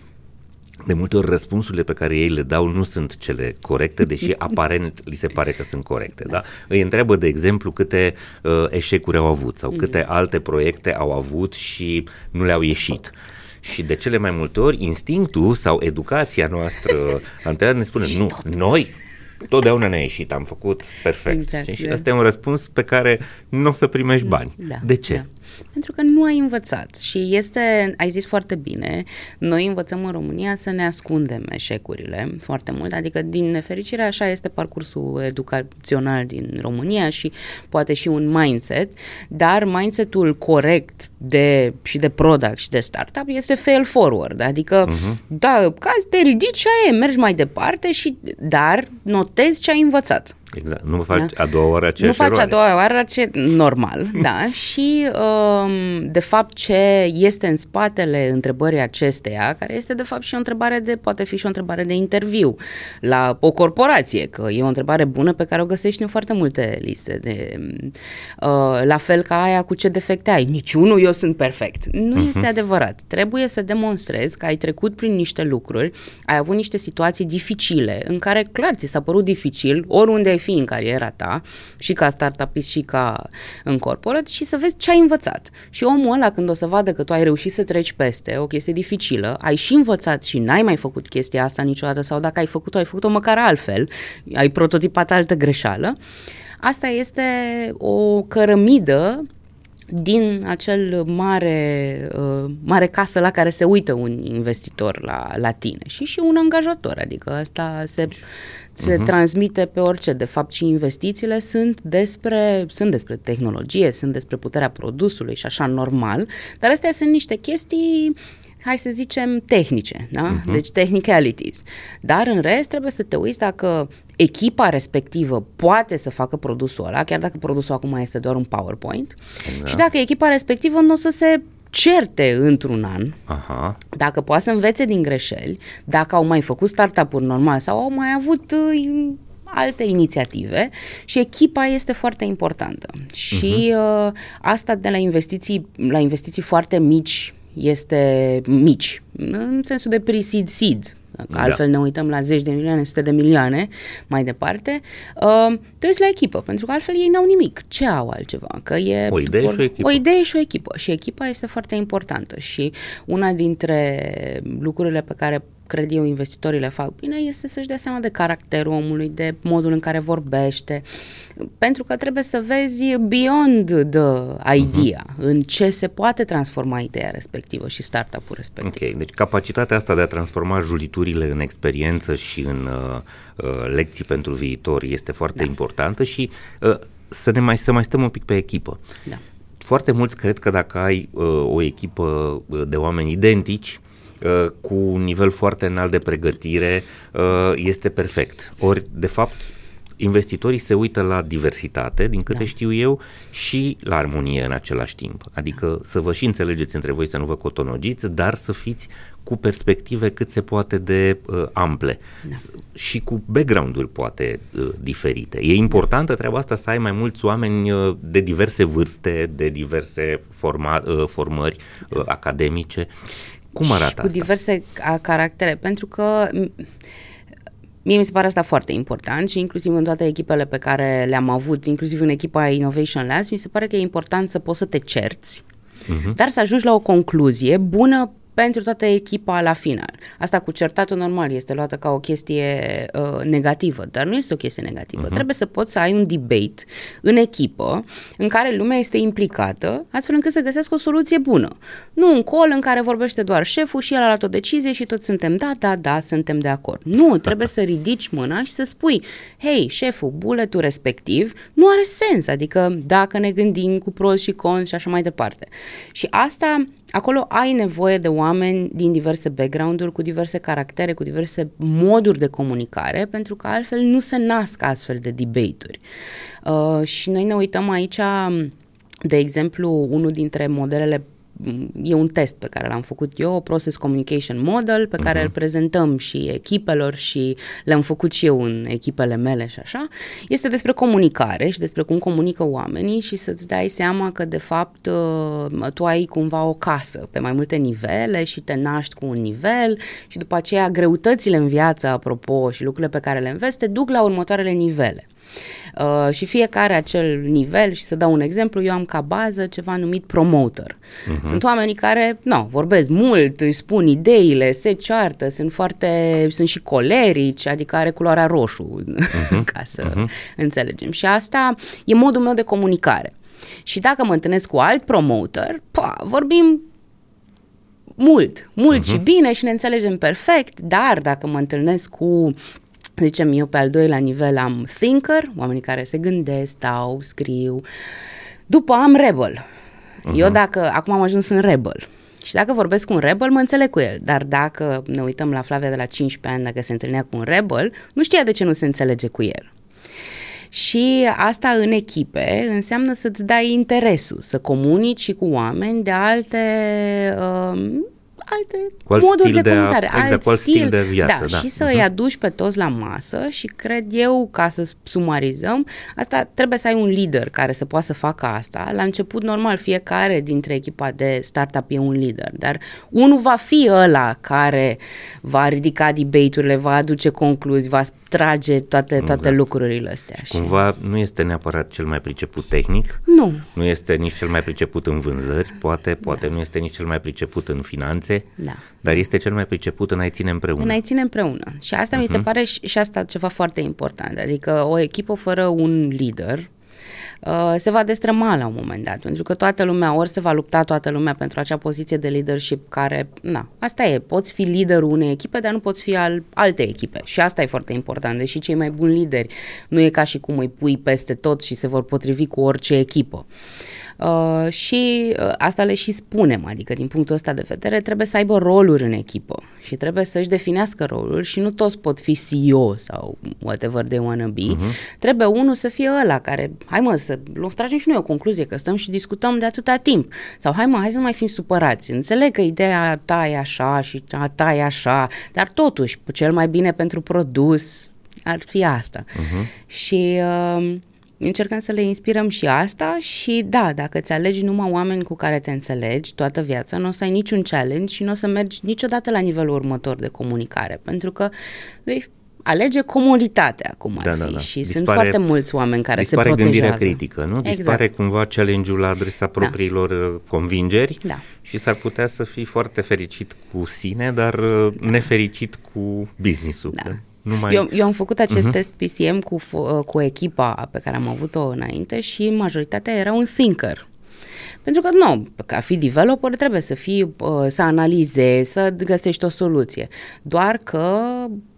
răspunsurile pe care ei le dau nu sunt cele corecte, deși aparent li se pare că sunt corecte. Da? Îi întreabă, de exemplu, câte eșecuri au avut sau câte alte proiecte au avut și nu le-au ieșit. Și de cele mai multe ori, instinctul sau educația noastră anterioară ne spune, nu, noi totdeauna ne-a ieșit, am făcut perfect. Exact, și ăsta e un răspuns pe care nu o să primești bani. De ce? Da. Pentru că nu ai învățat și ai zis foarte bine, noi învățăm în România să ne ascundem eșecurile foarte mult, adică din nefericire așa este parcursul educațional din România și poate și un mindset, dar mindsetul corect și de product și de startup este fail forward, adică da, ca te ridici și aia mergi mai departe dar notezi ce ai învățat. Exact, nu faci a doua oară aceeași eroare. Nu faci a doua oară normal, da, și de fapt ce este în spatele întrebării acesteia, care este de fapt și o întrebare poate fi și o întrebare de interviu la o corporație, că e o întrebare bună pe care o găsești în foarte multe liste, la fel ca aia cu ce defecte ai, niciunul eu sunt perfect. Nu este adevărat, trebuie să demonstrezi că ai trecut prin niște lucruri, ai avut niște situații dificile, în care clar ți s-a părut dificil, oriunde ai fi în cariera ta, și ca startupist și ca în corporate, și să vezi ce ai învățat. Și omul ăla, când o să vadă că tu ai reușit să treci peste o chestie dificilă, ai și învățat și n-ai mai făcut chestia asta niciodată, sau dacă ai făcut-o măcar altfel, ai prototipat altă greșeală, asta este o cărămidă din acel mare casă la care se uită un investitor la tine și un angajator, adică asta se transmite pe orice. De fapt, și investițiile sunt despre tehnologie, sunt despre puterea produsului și așa normal, dar astea sunt niște chestii, hai să zicem, tehnice, da? Deci technicalities. Dar în rest trebuie să te uiți dacă echipa respectivă poate să facă produsul ăla, chiar dacă produsul acum este doar un PowerPoint, și dacă echipa respectivă nu o să se certe într-un an, dacă poate să învețe din greșeli, dacă au mai făcut startup-uri normal sau au mai avut alte inițiative, și echipa este foarte importantă. Și asta de la investiții foarte mici este mici, în sensul de pre-seed, seed. Altfel ne uităm la 10 de milioane, 100 de milioane mai departe, te uiți la echipă, pentru că altfel ei n-au nimic. Ce au altceva? Că e o idee și o echipă. O idee și o echipă. Și echipa este foarte importantă și una dintre lucrurile pe care cred eu investitorii le fac bine este să-și dea seama de caracterul omului, de modul în care vorbește, pentru că trebuie să vezi beyond the idea, în ce se poate transforma ideea respectivă și startup-ul respectiv. Ok, deci capacitatea asta de a transforma juliturile în experiență și în lecții pentru viitor este foarte importantă și să mai stăm un pic pe echipă. Da. Foarte mulți cred că dacă ai o echipă de oameni identici, cu un nivel foarte înalt de pregătire, este perfect. Ori, de fapt, investitorii se uită la diversitate, din câte știu eu, și la armonie în același timp. Adică să vă și înțelegeți între voi, să nu vă cotonogiți, dar să fiți cu perspective cât se poate de ample și cu background-uri poate diferite. E importantă treaba asta, să ai mai mulți oameni de diverse vârste, de diverse formări academice. Cum arată asta? Cu diverse caractere, pentru că mie mi se pare asta foarte important și inclusiv în toate echipele pe care le-am avut, inclusiv în echipa Innovation Labs, mi se pare că e important să poți să te cerți, dar să ajungi la o concluzie bună pentru toată echipa la final. Asta cu certatul normal este luată ca o chestie negativă, dar nu este o chestie negativă. Trebuie să poți să ai un debate în echipă în care lumea este implicată, astfel încât să găsească o soluție bună. Nu un call în care vorbește doar șeful și el a luat o decizie și toți suntem da, suntem de acord. Nu, trebuie să ridici mâna și să spui, hei, șeful, bulletul respectiv nu are sens, adică dacă ne gândim cu pros și cons și așa mai departe. Și asta, acolo ai nevoie de oameni din diverse background-uri, cu diverse caractere, cu diverse moduri de comunicare, pentru că altfel nu se nasc astfel de debate-uri. Și noi ne uităm aici, de exemplu, unul dintre modelele, e un test pe care l-am făcut eu, Process Communication Model, pe care îl prezentăm și echipelor și le-am făcut și eu în echipele mele și așa. Este despre comunicare și despre cum comunică oamenii și să-ți dai seama că de fapt tu ai cumva o casă pe mai multe nivele și te naști cu un nivel și după aceea greutățile în viață, apropo, și lucrurile pe care le înveți te duc la următoarele nivele. Și fiecare acel nivel, și să dau un exemplu, eu am ca bază ceva numit promoter. Sunt oamenii care vorbesc mult, își spun ideile, se ceartă, sunt și colerici, adică are culoarea roșu, ca să înțelegem. Și asta e modul meu de comunicare. Și dacă mă întâlnesc cu alt promoter, vorbim mult și bine și ne înțelegem perfect, dar dacă mă întâlnesc cu, zicem eu, pe al doilea nivel am thinker, oamenii care se gândesc, stau, scriu, după am rebel. Eu acum am ajuns în rebel. Și dacă vorbesc cu un rebel, mă înțeleg cu el. Dar dacă ne uităm la Flavia de la 15 ani, dacă se întâlnea cu un rebel, nu știa de ce nu se înțelege cu el. Și asta în echipe înseamnă să-ți dai interesul, să comunici și cu oameni de alte moduri de comunicare, alt stil de viață. Da, și să îi aduci pe toți la masă și cred eu, ca să sumarizăm, asta trebuie să ai un lider care să poată să facă asta. La început, normal, fiecare dintre echipa de startup e un lider, dar unul va fi ăla care va ridica debate-urile, va aduce concluzii, va trage toate lucrurile astea. Și cumva nu este neapărat cel mai priceput tehnic, nu este nici cel mai priceput în vânzări, poate nu este nici cel mai priceput în finanțe, dar este cel mai priceput în a-i ține împreună. Și asta mi se pare și asta ceva foarte important, adică o echipă fără un lider se va destrăma la un moment dat, pentru că toată lumea, ori se va lupta toată lumea pentru acea poziție de leadership care, asta e, poți fi liderul unei echipe, dar nu poți fi al alte echipe și asta e foarte important, deși cei mai buni lideri nu e ca și cum îi pui peste tot și se vor potrivi cu orice echipă. Și asta le și spunem, adică din punctul ăsta de vedere trebuie să aibă roluri în echipă și trebuie să-și definească rolul și nu toți pot fi CEO sau whatever they wanna be. Trebuie unul să fie ăla care, să tragem și noi o concluzie, că stăm și discutăm de atâta timp, sau hai să nu mai fim supărați, înțeleg că ideea ta e așa și a ta e așa, dar totuși cel mai bine pentru produs ar fi asta. Și încercăm să le inspirăm și asta și dacă îți alegi numai oameni cu care te înțelegi toată viața, nu o să ai niciun challenge și nu o să mergi niciodată la nivelul următor de comunicare, pentru că vei alege comoditatea, cum ar fi. Și sunt foarte mulți oameni care se protejează. Dispare gândirea critică, nu? Exact. Dispare cumva challenge-ul la adresa propriilor convingeri și s-ar putea să fii foarte fericit cu sine, dar nefericit cu business-ul. Eu am făcut acest test PCM cu echipa pe care am avut-o înainte și majoritatea era un thinker. Pentru că ca fi developer trebuie să fii, să analizezi, să găsești o soluție. Doar că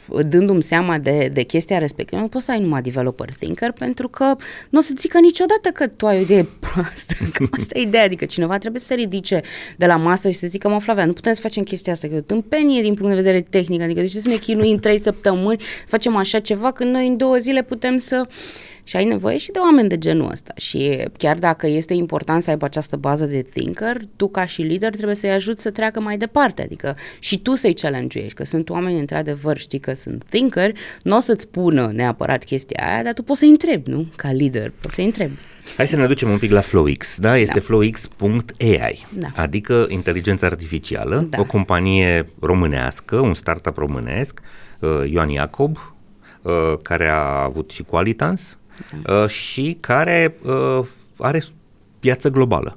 dându-mi seama de chestia respectivă, nu poți să ai numai developer thinker, pentru că nu o să zică niciodată că tu ai o idee proastă, că asta e ideea, adică cineva trebuie să se ridice de la masă și să zică, Flavia, nu putem să facem chestia asta, că e o tâmpenie din punct de vedere tehnic, adică de ce să ne chinuim 3 săptămâni, facem așa ceva, când noi în 2 zile putem să... Și ai nevoie și de oameni de genul ăsta. Și chiar dacă este important să aibă această bază de thinker, tu ca și lider trebuie să-i ajuți să treacă mai departe. Adică și tu să-i challenge-uiești, că sunt oameni într-adevăr, știi că sunt thinker, nu o să-ți spună neapărat chestia aia, dar tu poți să-i întrebi, nu? Ca lider, poți să-i întrebi. Hai să ne ducem un pic la FlowX, da? Este flowx.ai, adică inteligența artificială, o companie românească, un startup românesc, Ioan Iacob, care a avut și Qualitans, și care are piață globală.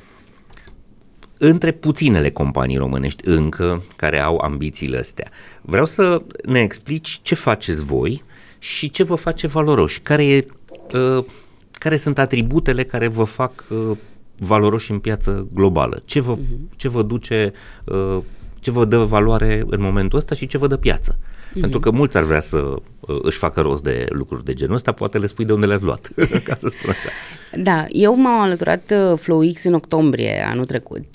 Între puținele companii românești încă care au ambițiile astea. Vreau să ne explici ce faceți voi și ce vă face valoroși. Care sunt atributele care vă fac valoroși în piață globală? Ce vă duce, ce vă dă valoare în momentul ăsta și ce vă dă piață? Pentru că mulți ar vrea să își facă rost de lucruri de genul ăsta, poate le spui de unde le-ați luat, ca să spun așa. Da, eu m-am alăturat FlowX în octombrie anul trecut.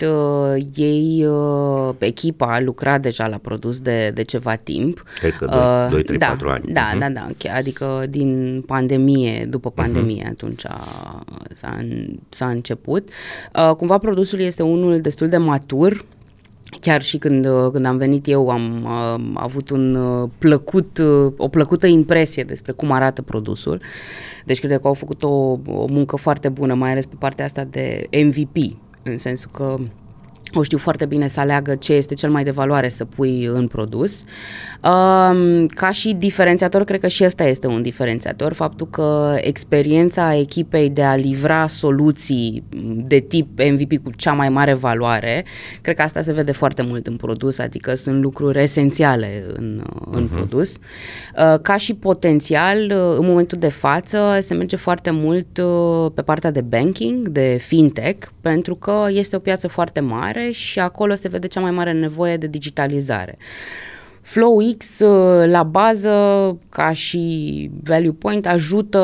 Echipa a lucrat deja la produs de ceva timp. Cred că 2, 3, 4 ani. Da, adică din pandemie, după pandemie, atunci s-a început. Cumva produsul este unul destul de matur. Chiar și când am venit eu am avut o plăcută impresie despre cum arată produsul. Deci cred că au făcut o muncă foarte bună, mai ales pe partea asta de MVP, în sensul că o știu foarte bine să aleagă ce este cel mai de valoare să pui în produs. Ca și diferențiator, cred că și ăsta este un diferențiator, faptul că experiența echipei de a livra soluții de tip MVP cu cea mai mare valoare, cred că asta se vede foarte mult în produs, adică sunt lucruri esențiale în produs. Ca și potențial, în momentul de față, se merge foarte mult pe partea de banking, de fintech, pentru că este o piață foarte mare și acolo se vede cea mai mare nevoie de digitalizare. FlowX, la bază, ca și value point, ajută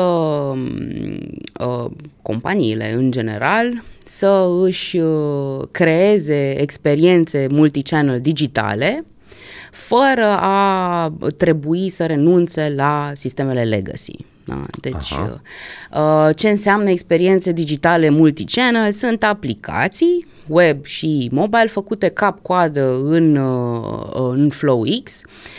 companiile în general să își creeze experiențe multichannel digitale fără a trebui să renunțe la sistemele legacy. Da, deci, ce înseamnă experiențe digitale multichannel? Sunt aplicații web și mobile făcute cap-coadă în FlowX,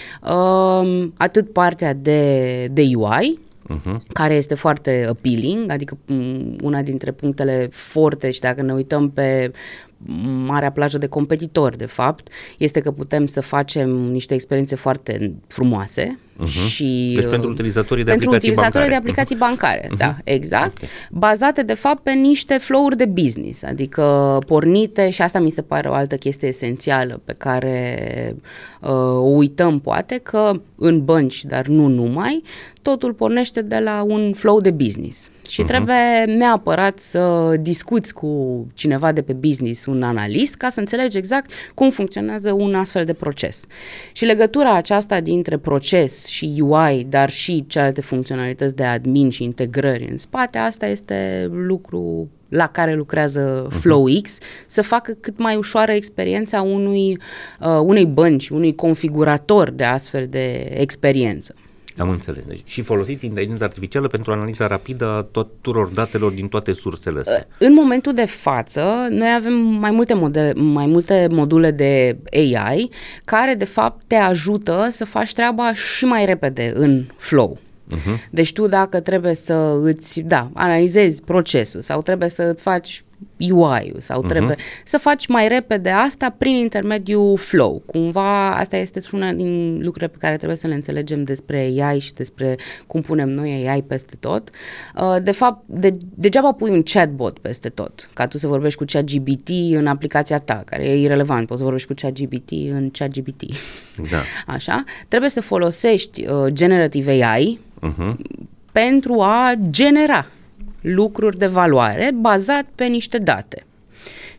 atât partea de UI, care este foarte appealing, adică una dintre punctele forte, și dacă ne uităm pe marea plajă de competitori, de fapt, este că putem să facem niște experiențe foarte frumoase. Și deci pentru utilizatorii de aplicații bancare. Da, exact. Okay. Bazate, de fapt, pe niște flow-uri de business, adică pornite, și asta mi se pare o altă chestie esențială pe care o uităm, poate, că în bănci, dar nu numai, totul pornește de la un flow de business. Și trebuie neapărat să discuți cu cineva de pe business, un analist, ca să înțelegi exact cum funcționează un astfel de proces. Și legătura aceasta dintre proces și UI, dar și celelalte funcționalități de admin și integrări în spate, asta este lucru la care lucrează FlowX, să facă cât mai ușoară experiența unei bănci, unui configurator de astfel de experiență. Am înțeles. Deci, și folosiți inteligența artificială pentru analiza rapidă a tuturor datelor din toate sursele astea. În momentul de față, noi avem mai multe module de AI care, de fapt, te ajută să faci treaba și mai repede în Flow. Deci tu, dacă trebuie să îți analizezi procesul sau trebuie să îți faci UI-ul sau trebuie să faci mai repede asta prin intermediul Flow. Cumva asta este una din lucrurile pe care trebuie să le înțelegem despre AI și despre cum punem noi AI peste tot. De fapt, degeaba pui un chatbot peste tot, ca tu să vorbești cu ChatGPT în aplicația ta, care e irelevant, poți să vorbești cu ChatGPT în ChatGPT. Da. Așa? Trebuie să folosești generative AI pentru a genera lucruri de valoare bazat pe niște date.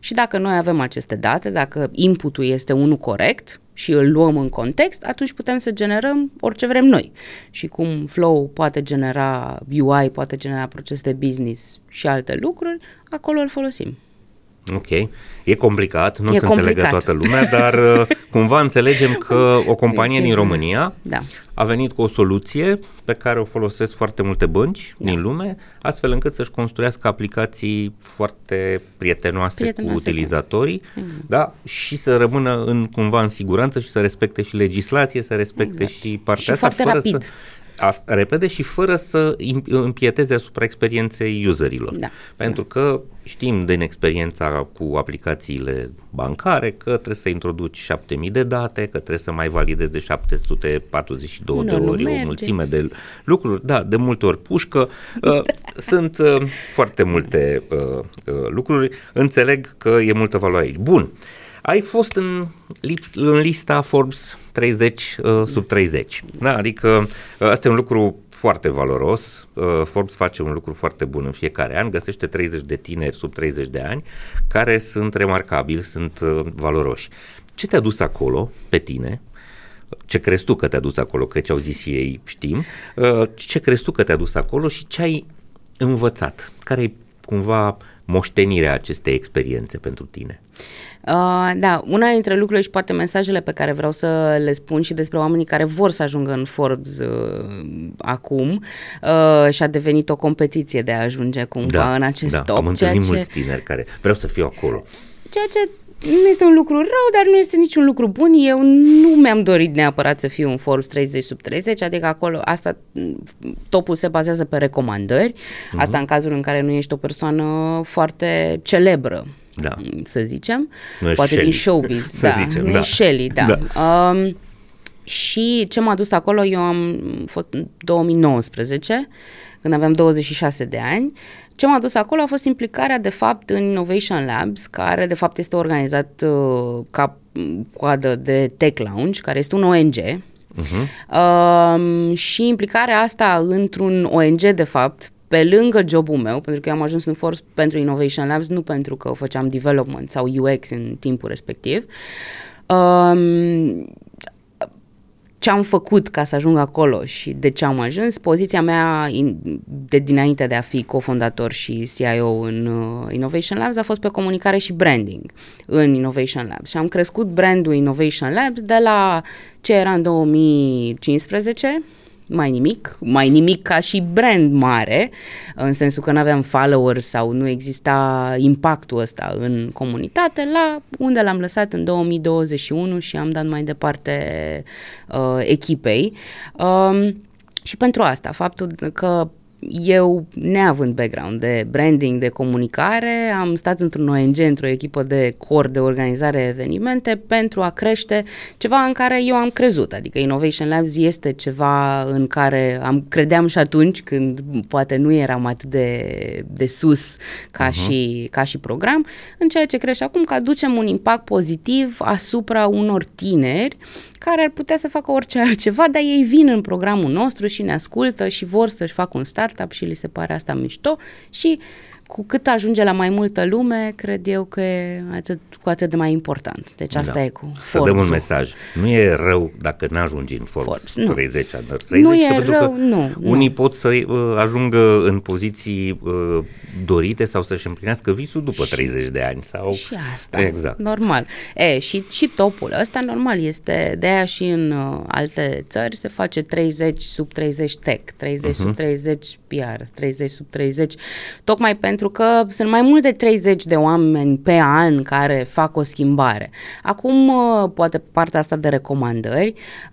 și dacă noi avem aceste date, dacă inputul este unul corect și îl luăm în context, atunci putem să generăm orice vrem noi. Și cum Flow poate genera UI, poate genera procese de business și alte lucruri, acolo îl folosim. Ok. E complicat, nu se înțelege toată lumea, dar cumva înțelegem că o companie din România a venit cu o soluție pe care o folosesc foarte multe bănci din lume, astfel încât să-și construiască aplicații foarte prietenoase cu utilizatorii, și să rămână cumva în siguranță și să respecte și legislație, să respecte și partea asta, foarte rapid. Repede și fără să impieteze asupra experienței userilor. Pentru că știm din experiența cu aplicațiile bancare că trebuie să introduci 7000 de date, că trebuie să mai validezi de 742 de ori o mulțime de lucruri. De multe ori pușcă. Sunt foarte multe lucruri. Înțeleg că e multă valoare aici. Bun. Ai fost în lista Forbes 30 sub 30. Adică asta e un lucru foarte valoros. Forbes face un lucru foarte bun în fiecare an, găsește 30 de tineri sub 30 de ani care sunt remarcabili, sunt valoroși. Ce te-a dus acolo pe tine? Ce crezi tu că te-a dus acolo? Că ce-au zis ei știm. Ce crezi tu că te-a dus acolo și ce ai învățat? Care e cumva moștenirea acestei experiențe pentru tine? Una dintre lucrurile și poate mesajele pe care vreau să le spun și despre oamenii care vor să ajungă în Forbes acum și a devenit o competiție de a ajunge cumva în acest top. Am întâlnit mulți tineri care vreau să fiu acolo. Ceea ce nu este un lucru rău, dar nu este niciun lucru bun. Eu nu mi-am dorit neapărat să fiu în Forbes 30 sub 30, adică acolo topul se bazează pe recomandări, asta în cazul în care nu ești o persoană foarte celebră. Să zicem, poate Shelley. din showbiz, zicem, nu e Shelley, și ce m-a dus acolo, eu am fost în 2019, când aveam 26 de ani, ce m-a dus acolo a fost implicarea de fapt în Innovation Labs, care de fapt este organizat ca coadă de Tech Lounge, care este un ONG, și implicarea asta într-un ONG de fapt, pe lângă jobul meu, pentru că eu am ajuns în Forbes pentru Innovation Labs, nu pentru că făceam development sau UX în timpul respectiv. Ce am făcut ca să ajung acolo și de ce am ajuns, poziția mea de dinainte de a fi cofondator și CIO în Innovation Labs a fost pe comunicare și branding în Innovation Labs și am crescut brandul Innovation Labs de la ce era în 2015, mai nimic ca și brand mare, în sensul că nu aveam followers sau nu exista impactul ăsta în comunitate, la unde l-am lăsat în 2021 și am dat mai departe echipei. Și pentru asta, faptul că eu, neavând background de branding, de comunicare, am stat într-un ONG, într-o echipă de core de organizare evenimente pentru a crește ceva în care eu am crezut, adică Innovation Labs este ceva în care credeam și atunci când poate nu eram atât de sus ca și program, în ceea ce crește acum că aducem un impact pozitiv asupra unor tineri care ar putea să facă orice altceva, dar ei vin în programul nostru și ne ascultă și vor să-și facă un startup și li se pare asta mișto și cu cât ajunge la mai multă lume, cred eu că e cu atât de mai important. Deci asta e cu Forbes. Să dăm un mesaj. Nu e rău dacă n-ajungi în Forbes 30 under 30. Nu e rău, nu. Unii pot să ajungă în poziții dorite sau să-și împlinească visul după 30 de ani. Sau... Și asta, normal. Și topul ăsta normal este, de aia și în alte țări se face 30 sub 30 tech, 30 sub 30 PR, 30 sub 30, tocmai pentru că sunt mai mult de 30 de oameni pe an care fac o schimbare. Acum, poate partea asta de recomandări,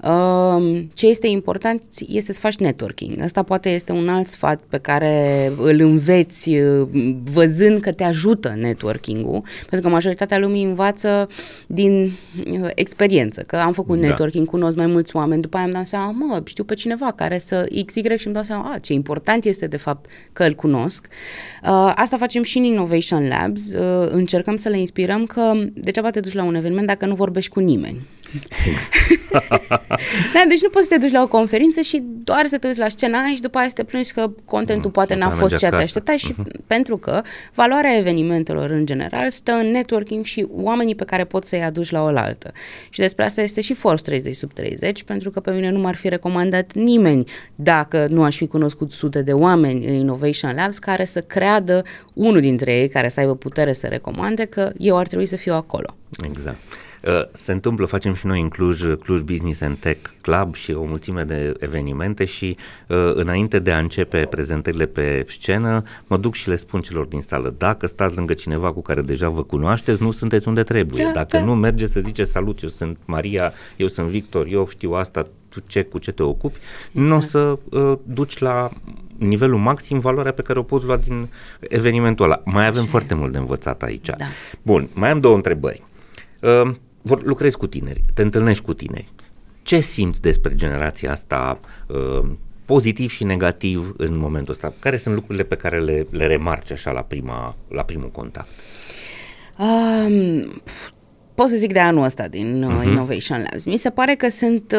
ce este important este să faci networking. Asta poate este un alt sfat pe care îl înveți văzând că te ajută networking-ul, pentru că majoritatea lumii învață din experiență, că am făcut networking, cunosc mai mulți oameni, după aia îmi dau seama, știu pe cineva care să XY și îmi dau seama, ce important este de fapt că îl cunosc. Asta facem și în Innovation Labs, încercăm să le inspirăm că degeaba te duci la un eveniment dacă nu vorbești cu nimeni. Da, deci nu poți să te duci la o conferință și doar să te uiți la scena și după aia să te plângi că contentul poate n-a fost ce te așteptai și pentru că valoarea evenimentelor în general stă în networking și oamenii pe care poți să-i aduci la oaltă. Și despre asta este și Forbes 30 sub 30, pentru că pe mine nu m-ar fi recomandat nimeni dacă nu aș fi cunoscut sute de oameni în Innovation Labs care să creadă, unul dintre ei care să aibă putere să recomande, că eu ar trebui să fiu acolo. Exact. Se întâmplă, facem și noi în Cluj Business and Tech Club și o mulțime de evenimente și înainte de a începe prezentările pe scenă, mă duc și le spun celor din sală, dacă stați lângă cineva cu care deja vă cunoașteți, nu sunteți unde trebuie. Dacă nu merge să zice salut, eu sunt Maria, eu sunt Victor, eu știu asta, tu cu ce te ocupi, nu o să duci la nivelul maxim valoarea pe care o poți lua din evenimentul ăla. Mai avem foarte mult de învățat aici. Da. Bun, mai am două întrebări. Lucrezi cu tineri, te întâlnești cu tineri. Ce simți despre generația asta pozitiv și negativ în momentul ăsta? Care sunt lucrurile pe care le remarci așa la primul contact? Pot să zic de anul ăsta din Innovation Labs. Mi se pare că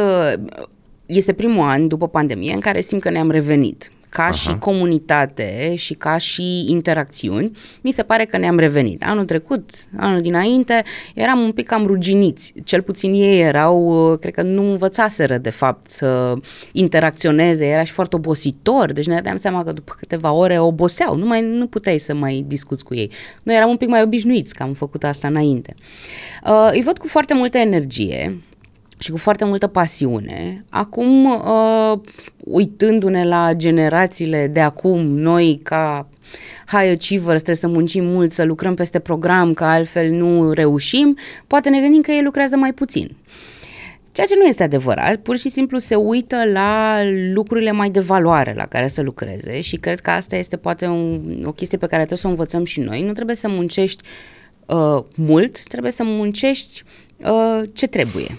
este primul an după pandemie în care simt că ne-am revenit. Ca și comunitate și ca și interacțiuni, mi se pare că ne-am revenit. Anul trecut, anul dinainte, eram un pic cam ruginiți. Cel puțin ei erau, cred că nu învățaseră de fapt să interacționeze, era și foarte obositor, deci ne dădeam seama că după câteva ore oboseau, nu puteai să mai discuți cu ei. Noi eram un pic mai obișnuiți că am făcut asta înainte. Îi văd cu foarte multă energie și cu foarte multă pasiune. Acum, uitându-ne la generațiile de acum, noi ca high achievers trebuie să muncim mult, să lucrăm peste program, că altfel nu reușim, poate ne gândim că ei lucrează mai puțin. Ceea ce nu este adevărat, pur și simplu se uită la lucrurile mai de valoare la care să lucreze și cred că asta este poate o chestie pe care trebuie să o învățăm și noi. Nu trebuie să muncești mult, trebuie să muncești ce trebuie.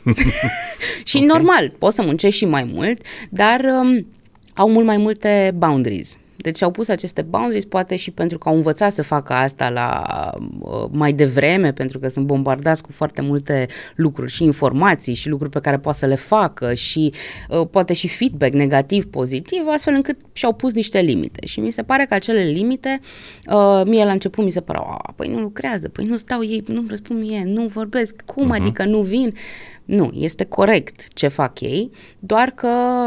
Și normal, poți să muncești și mai mult, dar au mult mai multe boundaries. Deci au pus aceste boundaries poate și pentru că au învățat să facă asta mai devreme, pentru că sunt bombardați cu foarte multe lucruri și informații și lucruri pe care poate să le facă și poate și feedback negativ, pozitiv, astfel încât și-au pus niște limite. Și mi se pare că acele limite, mie la început mi se păreau, păi nu lucrează, păi nu stau ei, nu răspund mie, nu vorbesc, cum adică nu vin? Nu, este corect ce fac ei, doar că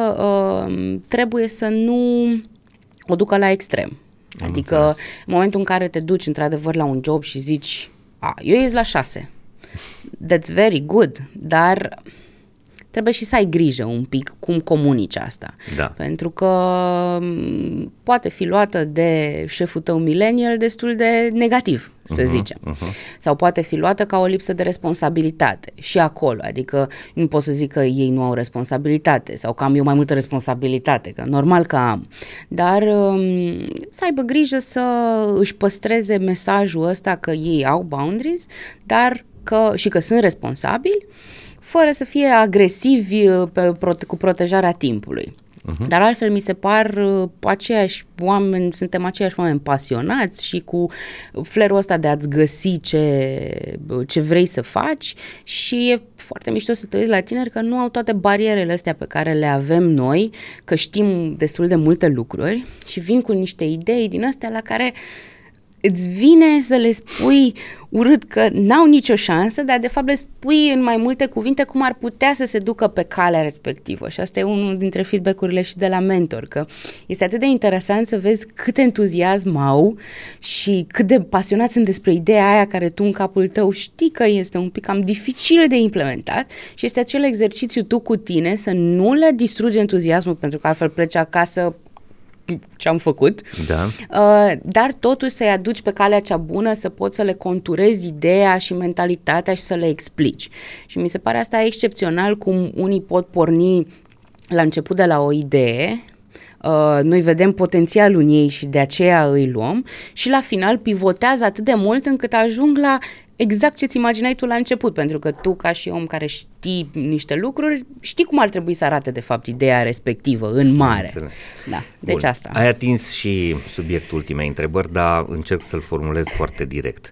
trebuie să nu o ducă la extrem. Adică în momentul în care te duci într-adevăr la un job și zici, eu ies la 6, that's very good, dar trebuie și să ai grijă un pic cum comunici asta. Da. Pentru că poate fi luată de șeful tău millennial destul de negativ, să zicem. Sau poate fi luată ca o lipsă de responsabilitate și acolo. Adică nu pot să zic că ei nu au responsabilitate sau că am eu mai multă responsabilitate, că normal că am. Dar să aibă grijă să își păstreze mesajul ăsta că ei au boundaries, dar și că sunt responsabili, fără să fie agresivi cu protejarea timpului. Dar altfel mi se par suntem aceiași oameni pasionați și cu flair-ul ăsta de a-ți găsi ce vrei să faci și e foarte mișto să te uiți la tineri că nu au toate barierele astea pe care le avem noi, că știm destul de multe lucruri și vin cu niște idei din astea la care îți vine să le spui urât că n-au nicio șansă, dar de fapt le spui în mai multe cuvinte cum ar putea să se ducă pe calea respectivă. Și asta e unul dintre feedback-urile și de la mentor, că este atât de interesant să vezi cât entuziasm au și cât de pasionați sunt despre ideea aia care tu în capul tău știi că este un pic cam dificil de implementat și este acel exercițiu tu cu tine să nu le distrugi entuziasmul pentru că altfel pleci acasă ce am făcut, dar totuși să-i aduci pe calea cea bună, să poți să le conturezi ideea și mentalitatea și să le explici. Și mi se pare asta excepțional cum unii pot porni la început de la o idee, noi vedem potențialul în ei și de aceea îi luăm și la final pivotează atât de mult încât ajung la exact ce-ți imaginai tu la început, pentru că tu ca și om care știi niște lucruri, știi cum ar trebui să arate de fapt ideea respectivă în mare. Da, deci asta. Ai atins și subiectul ultimei întrebări, dar încerc să-l formulez foarte direct.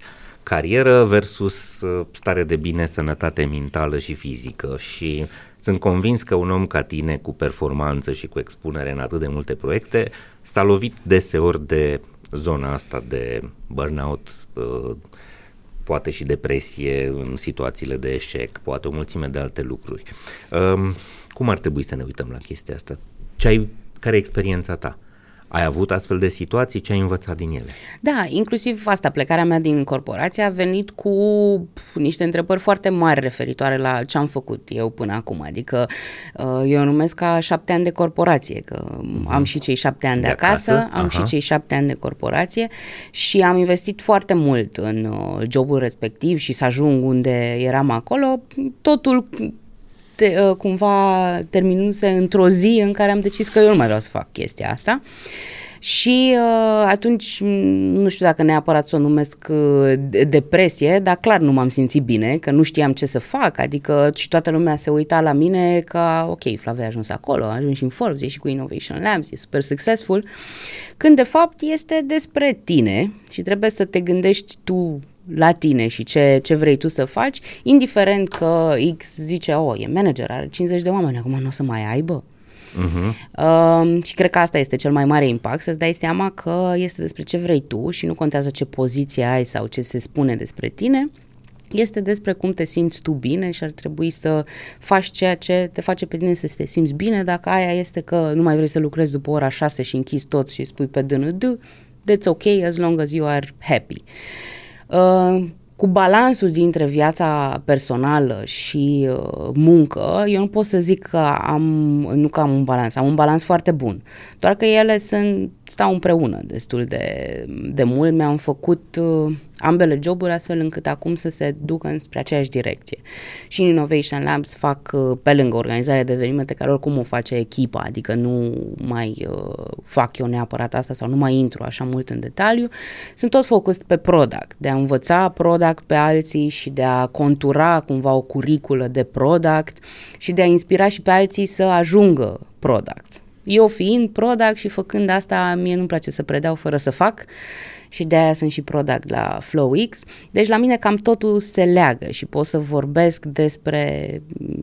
carieră versus stare de bine, sănătate mentală și fizică și sunt convins că un om ca tine cu performanță și cu expunere în atât de multe proiecte s-a lovit deseori de zona asta de burnout, poate și depresie în situațiile de eșec, poate o mulțime de alte lucruri. Cum ar trebui să ne uităm la chestia asta? Care e experiența ta? Ai avut astfel de situații? Ce ai învățat din ele? Da, inclusiv asta, plecarea mea din corporație a venit cu niște întrebări foarte mari referitoare la ce am făcut eu până acum. Adică eu numesc ca 7 ani de corporație, că am și cei 7 ani de acasă, am și cei 7 ani de corporație și am investit foarte mult în jobul respectiv și să ajung unde eram acolo, totul cumva terminuse într-o zi în care am decis că eu nu mai vreau să fac chestia asta și atunci nu știu dacă neapărat să o numesc depresie, dar clar nu m-am simțit bine, că nu știam ce să fac, adică și toată lumea se uita la mine ca ok, Flavia a ajuns acolo, a ajuns și în Forbes, e și cu Innovation Labs, e super successful, când de fapt este despre tine și trebuie să te gândești tu la tine și ce vrei tu să faci, indiferent că X zice, e manager, are 50 de oameni, acum nu o să mai aibă. Și cred că asta este cel mai mare impact, să-ți dai seama că este despre ce vrei tu și nu contează ce poziție ai sau ce se spune despre tine, este despre cum te simți tu bine și ar trebui să faci ceea ce te face pe tine să te simți bine. Dacă aia este că nu mai vrei să lucrezi după ora 6 și închizi tot și spui pe DND, that's ok as long as you are happy. Cu balansul dintre viața personală și muncă, eu nu pot să zic că am un balans, am un balans foarte bun, doar că ele stau împreună destul de mult, mi-am făcut ambele joburi astfel încât acum să se ducă spre aceeași direcție. Și în Innovation Labs fac pe lângă organizarea de evenimente care oricum o face echipa, adică nu mai fac eu neapărat asta sau nu mai intru așa mult în detaliu, sunt tot focused pe product, de a învăța product pe alții și de a contura cumva o curiculă de product și de a inspira și pe alții să ajungă product. Eu fiind product și făcând asta, mie nu-mi place să predau fără să fac și de aia sunt și product la FlowX. Deci la mine cam totul se leagă și pot să vorbesc despre,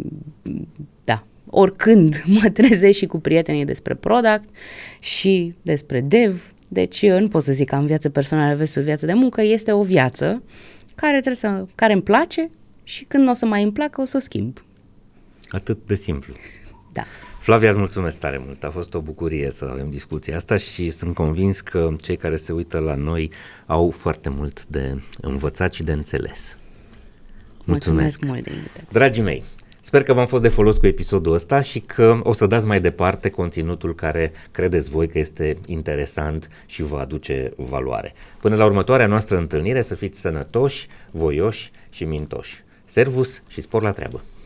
oricând mă trezesc și cu prietenii despre product și despre dev. Deci nu pot să zic că am viață personală versus viață de muncă, este o viață care îmi place și când o să mai îmi placă o să o schimb. Atât de simplu. Da. Flavia, îți mulțumesc tare mult, a fost o bucurie să avem discuția asta și sunt convins că cei care se uită la noi au foarte mult de învățat și de înțeles. Mulțumesc mult de invitație. Dragii mei, sper că v-am fost de folos cu episodul ăsta și că o să dați mai departe conținutul care credeți voi că este interesant și vă aduce valoare. Până la următoarea noastră întâlnire, să fiți sănătoși, voioși și mintoși. Servus și spor la treabă!